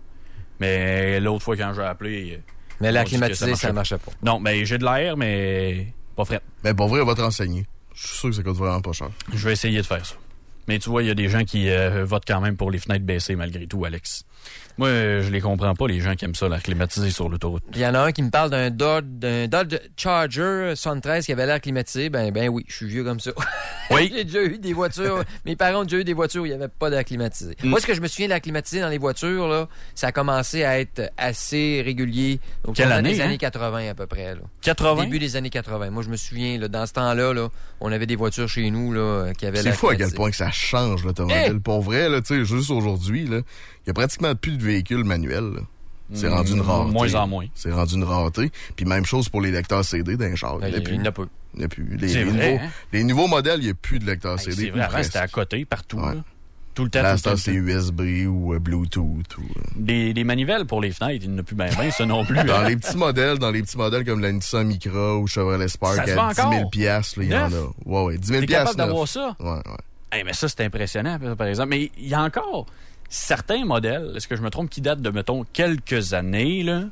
Mais l'autre fois, quand j'ai appelé... Mais l'air climatisé, ça ne marchait pas. Non, mais j'ai de l'air, mais pas frais. Mais pour vrai, on va te renseigner. Je suis sûr que ça coûte vraiment pas cher. Je vais essayer de faire ça. Mais tu vois, il y a des gens qui euh, votent quand même pour les fenêtres baissées, malgré tout, Alex. Moi, je les comprends pas, les gens qui aiment ça, l'air climatisé sur l'autoroute. Il y en a un qui me parle d'un Dodge, d'un Dodge Charger soixante-treize qui avait l'air climatisé. Ben, ben oui, je suis vieux comme ça. Oui. J'ai déjà eu des voitures. Mes parents ont déjà eu des voitures où il n'y avait pas d'air climatisé. Mm. Moi, ce que je me souviens de l'air climatisé dans les voitures, là, ça a commencé à être assez régulier. Donc, Quelle année, des hein? années quatre-vingts à peu près. Là. quatre-vingts? Début des années quatre-vingts. Moi, je me souviens, là, dans ce temps-là, là, on avait des voitures chez nous là, qui avaient C'est l'air fou à climatisé. quel point que ça change l'automobile. Hey! Pour vrai, là, tu sais, juste aujourd'hui, là, il y a pratiquement plus de véhicules manuels. Là. C'est mmh, rendu une rareté. Moins en moins. C'est rendu une rareté. Puis même chose pour les lecteurs C D d'un char. Ben, il n'y en a plus. Il n'y a plus. Les, c'est les, vrai, nouveaux, hein? les nouveaux modèles, il n'y a plus de lecteurs hey, C D. C'est vrai, avant, c'était à côté, partout. Ouais. Tout le temps, Là, tout le temps. c'est U S B ou euh, Bluetooth. Ou, euh... des, des manivelles pour les fenêtres, il n'y en a plus bien bien, ça non plus. Dans hein. les petits modèles, dans les petits modèles comme la Nissan Micra ou Chevrolet Spark, Ça se vend à dix encore? mille piastres, il y en a. Ouais, ouais, dix mille T'es piastres. capable d'avoir neuf. ça? Ouais, ouais. Hey, mais ça, c'est impressionnant, par exemple. Mais il y a encore certains modèles, est-ce que je me trompe, qui datent de, mettons, quelques années, là,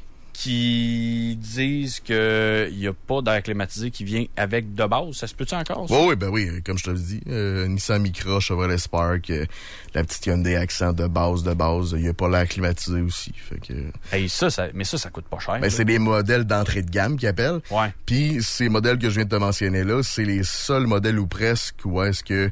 qui disent qu'il n'y a pas d'air climatisé qui vient avec de base. Ça se peut-tu encore, ça? Oui, oui, ben oui, comme je te le dis. Euh, Nissan Micra, Chevrolet Spark, euh, la petite Hyundai Accent de base, de base, il n'y a pas l'air climatisé aussi. Fait que... Hey, ça, ça, mais ça, ça coûte pas cher. Ben, c'est des modèles d'entrée de gamme qu'ils appellent. Ouais. Puis ces modèles que je viens de te mentionner là, c'est les seuls modèles ou presque où est-ce que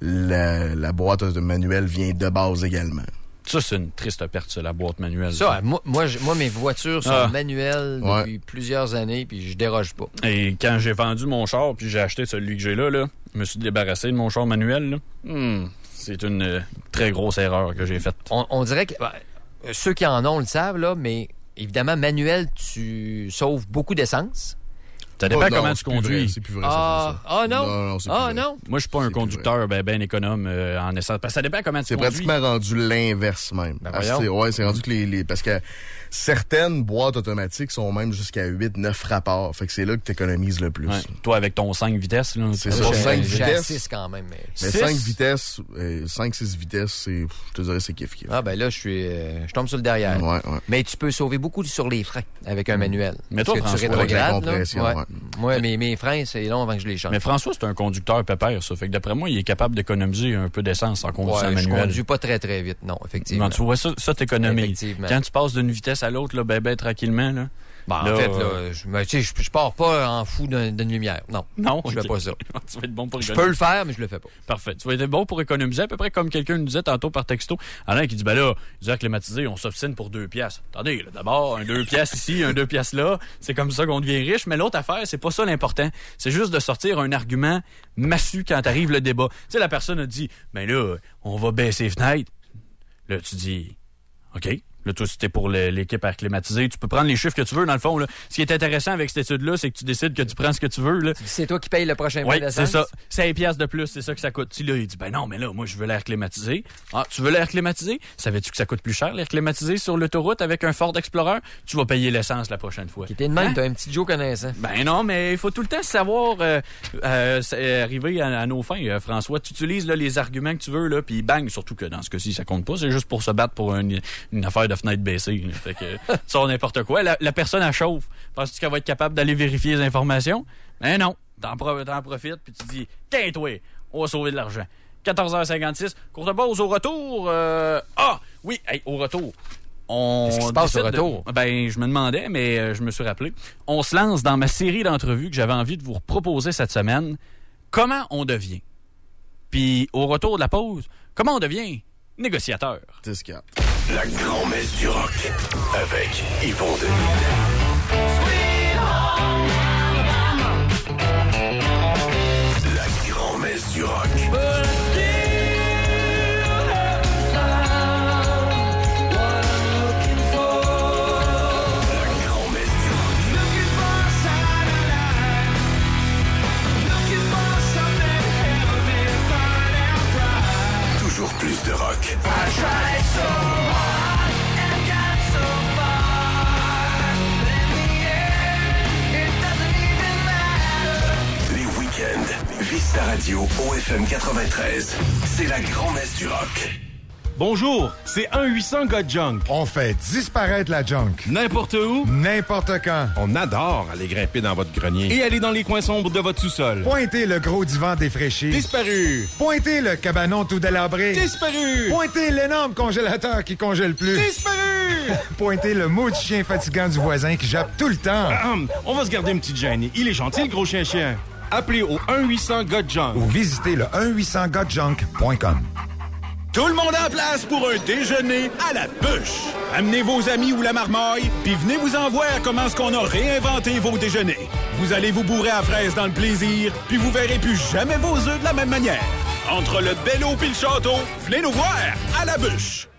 la, la boîte manuelle vient de base également. Ça, c'est une triste perte, ça, la boîte manuelle. Ça, ça. Moi, moi, moi, mes voitures sont Ah. manuelles Ouais. depuis plusieurs années, puis je déroge pas. Et quand j'ai vendu mon char, puis j'ai acheté celui que j'ai là, là, je me suis débarrassé de mon char manuel. Là. Hmm, c'est une euh, très grosse erreur que j'ai faite. On, on dirait que ben, ceux qui en ont le savent, là, mais évidemment, manuel, tu sauves beaucoup d'essence. Ça dépend Oh, non, comment c'est tu plus conduis. vrai, c'est plus vrai, ça, Ah, ça. ah non? Non, non, c'est ah plus vrai. non? Moi, je suis pas un conducteur ben, ben économe euh, en essence. Parce que ça dépend comment tu C'est conduis. pratiquement rendu l'inverse même. Ben, Ah, voyons. c'est, ouais, c'est rendu que les, les parce que certaines boîtes automatiques sont même jusqu'à huit neuf rapports. Fait que c'est là que tu économises le plus. Ouais. Toi, avec ton cinq vitesses, là, C'est tu- ça, J'ai- cinq j'ai vitesses. six quand même. Mais, Mais Six? cinq vitesses, euh, cinq six vitesses, c'est, je te dirais, c'est kiff kiff. Ah ben là, je suis, euh, je tombe sur le derrière. Ouais, ouais. Mais tu peux sauver beaucoup sur les freins avec un manuel. Mais Parce toi, que tu François, avec la rétrogrades, là. compression, Ouais. ouais. Moi, mes, mes freins, c'est long avant que je les change. Mais François, c'est un conducteur pépère, ça. Fait que d'après moi, il est capable d'économiser un peu d'essence en conduisant Ouais, je manuel. conduis pas très très vite, non, effectivement. Non, tu vois, ça, ça t'économise. Effectivement. Quand tu passes d'une vitesse à l'autre, là, ben, ben, tranquillement, là. Bon, là, en fait, euh, là, je, ben, tu sais, je, je pars pas en fou d'un- d'une lumière. Non. Non, Je fais ok. pas ça. Tu vas être bon pour Je économiser. peux le faire, mais je le fais pas. Parfait. Tu vas être bon pour économiser, à peu près comme quelqu'un nous disait tantôt par texto. Alain qui dit, ben là, les airs climatisés, on s'obstine pour deux piastres. Attendez, là, d'abord, un deux piastres ici, un deux piastres là. C'est comme ça qu'on devient riche. Mais l'autre affaire, c'est pas ça l'important. C'est juste de sortir un argument massu quand arrive le débat. Tu sais, la personne a dit, ben là, on va baisser les fenêtres. Là, tu dis, OK. Là, toi, si t'es pour le- l'équipe air climatisée, tu peux prendre les chiffres que tu veux, dans le fond. Là. Ce qui est intéressant avec cette étude-là, c'est que tu décides que tu prends ce que tu veux. Là. C'est toi qui payes le prochain Oui, mois c'est d'essence? ça. cinq piastres de plus, c'est ça que ça coûte. Tu là, il dit, ben non, mais là, moi, je veux l'air climatisé. Ah, tu veux l'air climatisé? Savais-tu que ça coûte plus cher, l'air climatisé sur l'autoroute avec un Ford Explorer? Tu vas payer l'essence la prochaine fois. Qui était de même, Hein? t'as un petit Joe connaissant. Ben non, mais il faut tout le temps savoir euh, euh, c'est- arriver à, à nos fins, euh, François. Tu utilises là, les arguments que tu veux, là, puis bang, surtout que dans ce cas-ci, ça compte pas. C'est juste pour se battre pour une, une affaire de fenêtre baissée. là. Fait que tu sors n'importe quoi. La, la personne, elle chauffe. Penses-tu qu'elle va être capable d'aller vérifier les informations? Ben non. T'en, pro- t'en profites, puis tu dis, tiens, toi, on va sauver de l'argent. quatorze heures cinquante-six, courte pause au retour. euh, Ah, oui, hey, au retour. On Qu'est-ce qui se passe au décide de- retour? Ben, je me demandais, mais euh, je me suis rappelé. On se lance dans ma série d'entrevues que j'avais envie de vous proposer cette semaine. Comment on devient? Puis, au retour de la pause, comment on devient négociateur? dix quatre. La grand-messe du rock avec Yvon Denis. La grand-messe du rock. La grand-messe du rock. Toujours plus de rock. Les week-ends, Vista Radio O F M quatre-vingt-treize. C'est la grand-messe du rock. Bonjour, c'est un huit cents God Junk. On fait disparaître la junk. N'importe où, N'importe quand. on adore aller grimper dans votre grenier et aller dans les coins sombres de votre sous-sol. Pointez le gros divan défraîchi. Disparu. Pointez le cabanon tout délabré. Disparu. Pointez l'énorme congélateur qui congèle plus. Disparu. Pointez le maudit chien fatigant du voisin qui jappe tout le temps. Ahem, on va se garder une petite gêne. Il est gentil, le gros chien-chien. Appelez au un huit cents God Junk. Ou visitez le un huit cents god junk point com. Tout le monde en place pour un déjeuner à la bûche. Amenez vos amis ou la marmaille, puis venez vous en voir comment est-ce qu'on a réinventé vos déjeuners. Vous allez vous bourrer à fraises dans le plaisir, puis vous verrez plus jamais vos œufs de la même manière. Entre le Bello puis le château, venez nous voir à la bûche.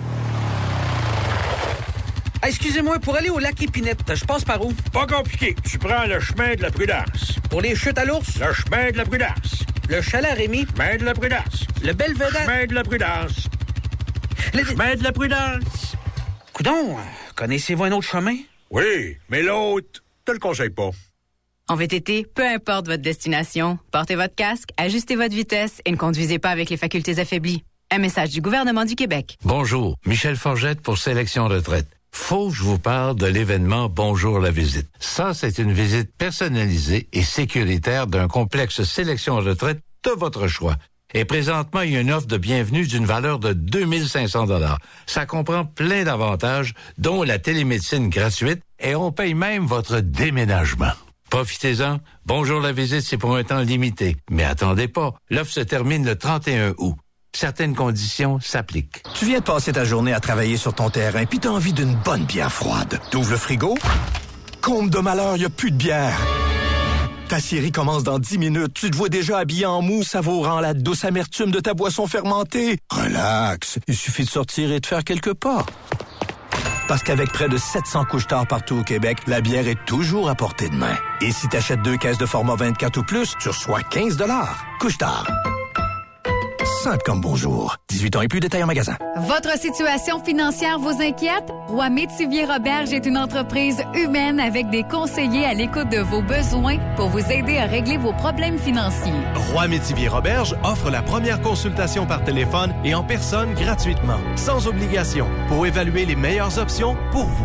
Ah, excusez-moi, pour aller au lac Épinette, je passe par où? Pas compliqué. Tu prends le chemin de la Prudence. Pour les chutes à l'ours? Le chemin de la Prudence. Le Chalet Rémy, ben de la prudence. Le Belvédère, ben de la prudence. Le... ben de la prudence. Coudon, connaissez-vous un autre chemin? Oui, mais l'autre, te le conseille pas. En V T T, peu importe votre destination, portez votre casque, ajustez votre vitesse et ne conduisez pas avec les facultés affaiblies. Un message du gouvernement du Québec. Bonjour, Michel Forgette pour Sélection Retraite. Faut que je vous parle de l'événement Bonjour la visite. Ça, c'est une visite personnalisée et sécuritaire d'un complexe Sélection Retraite de votre choix. Et présentement, il y a une offre de bienvenue d'une valeur de deux mille cinq cents dollars. Ça comprend plein d'avantages, dont la télémédecine gratuite, et on paye même votre déménagement. Profitez-en. Bonjour la visite, c'est pour un temps limité. Mais attendez pas, l'offre se termine le trente et un août. Certaines conditions s'appliquent. Tu viens de passer ta journée à travailler sur ton terrain, puis t'as envie d'une bonne bière froide. T'ouvres le frigo? Comble de malheur, y a plus de bière. Ta série commence dans dix minutes. Tu te vois déjà habillé en mou, savourant la douce amertume de ta boisson fermentée. Relax, il suffit de sortir et de faire quelques pas. Parce qu'avec près de sept cents couche-tard partout au Québec, la bière est toujours à portée de main. Et si t'achètes deux caisses de format vingt-quatre ou plus, tu reçois quinze dollars. Couche-tard. Simple comme bonjour. dix-huit ans et plus, détail en magasin. Votre situation financière vous inquiète? Roi Métivier Roberge est une entreprise humaine avec des conseillers à l'écoute de vos besoins pour vous aider à régler vos problèmes financiers. Roi Métivier Roberge offre la première consultation par téléphone et en personne gratuitement, sans obligation, pour évaluer les meilleures options pour vous.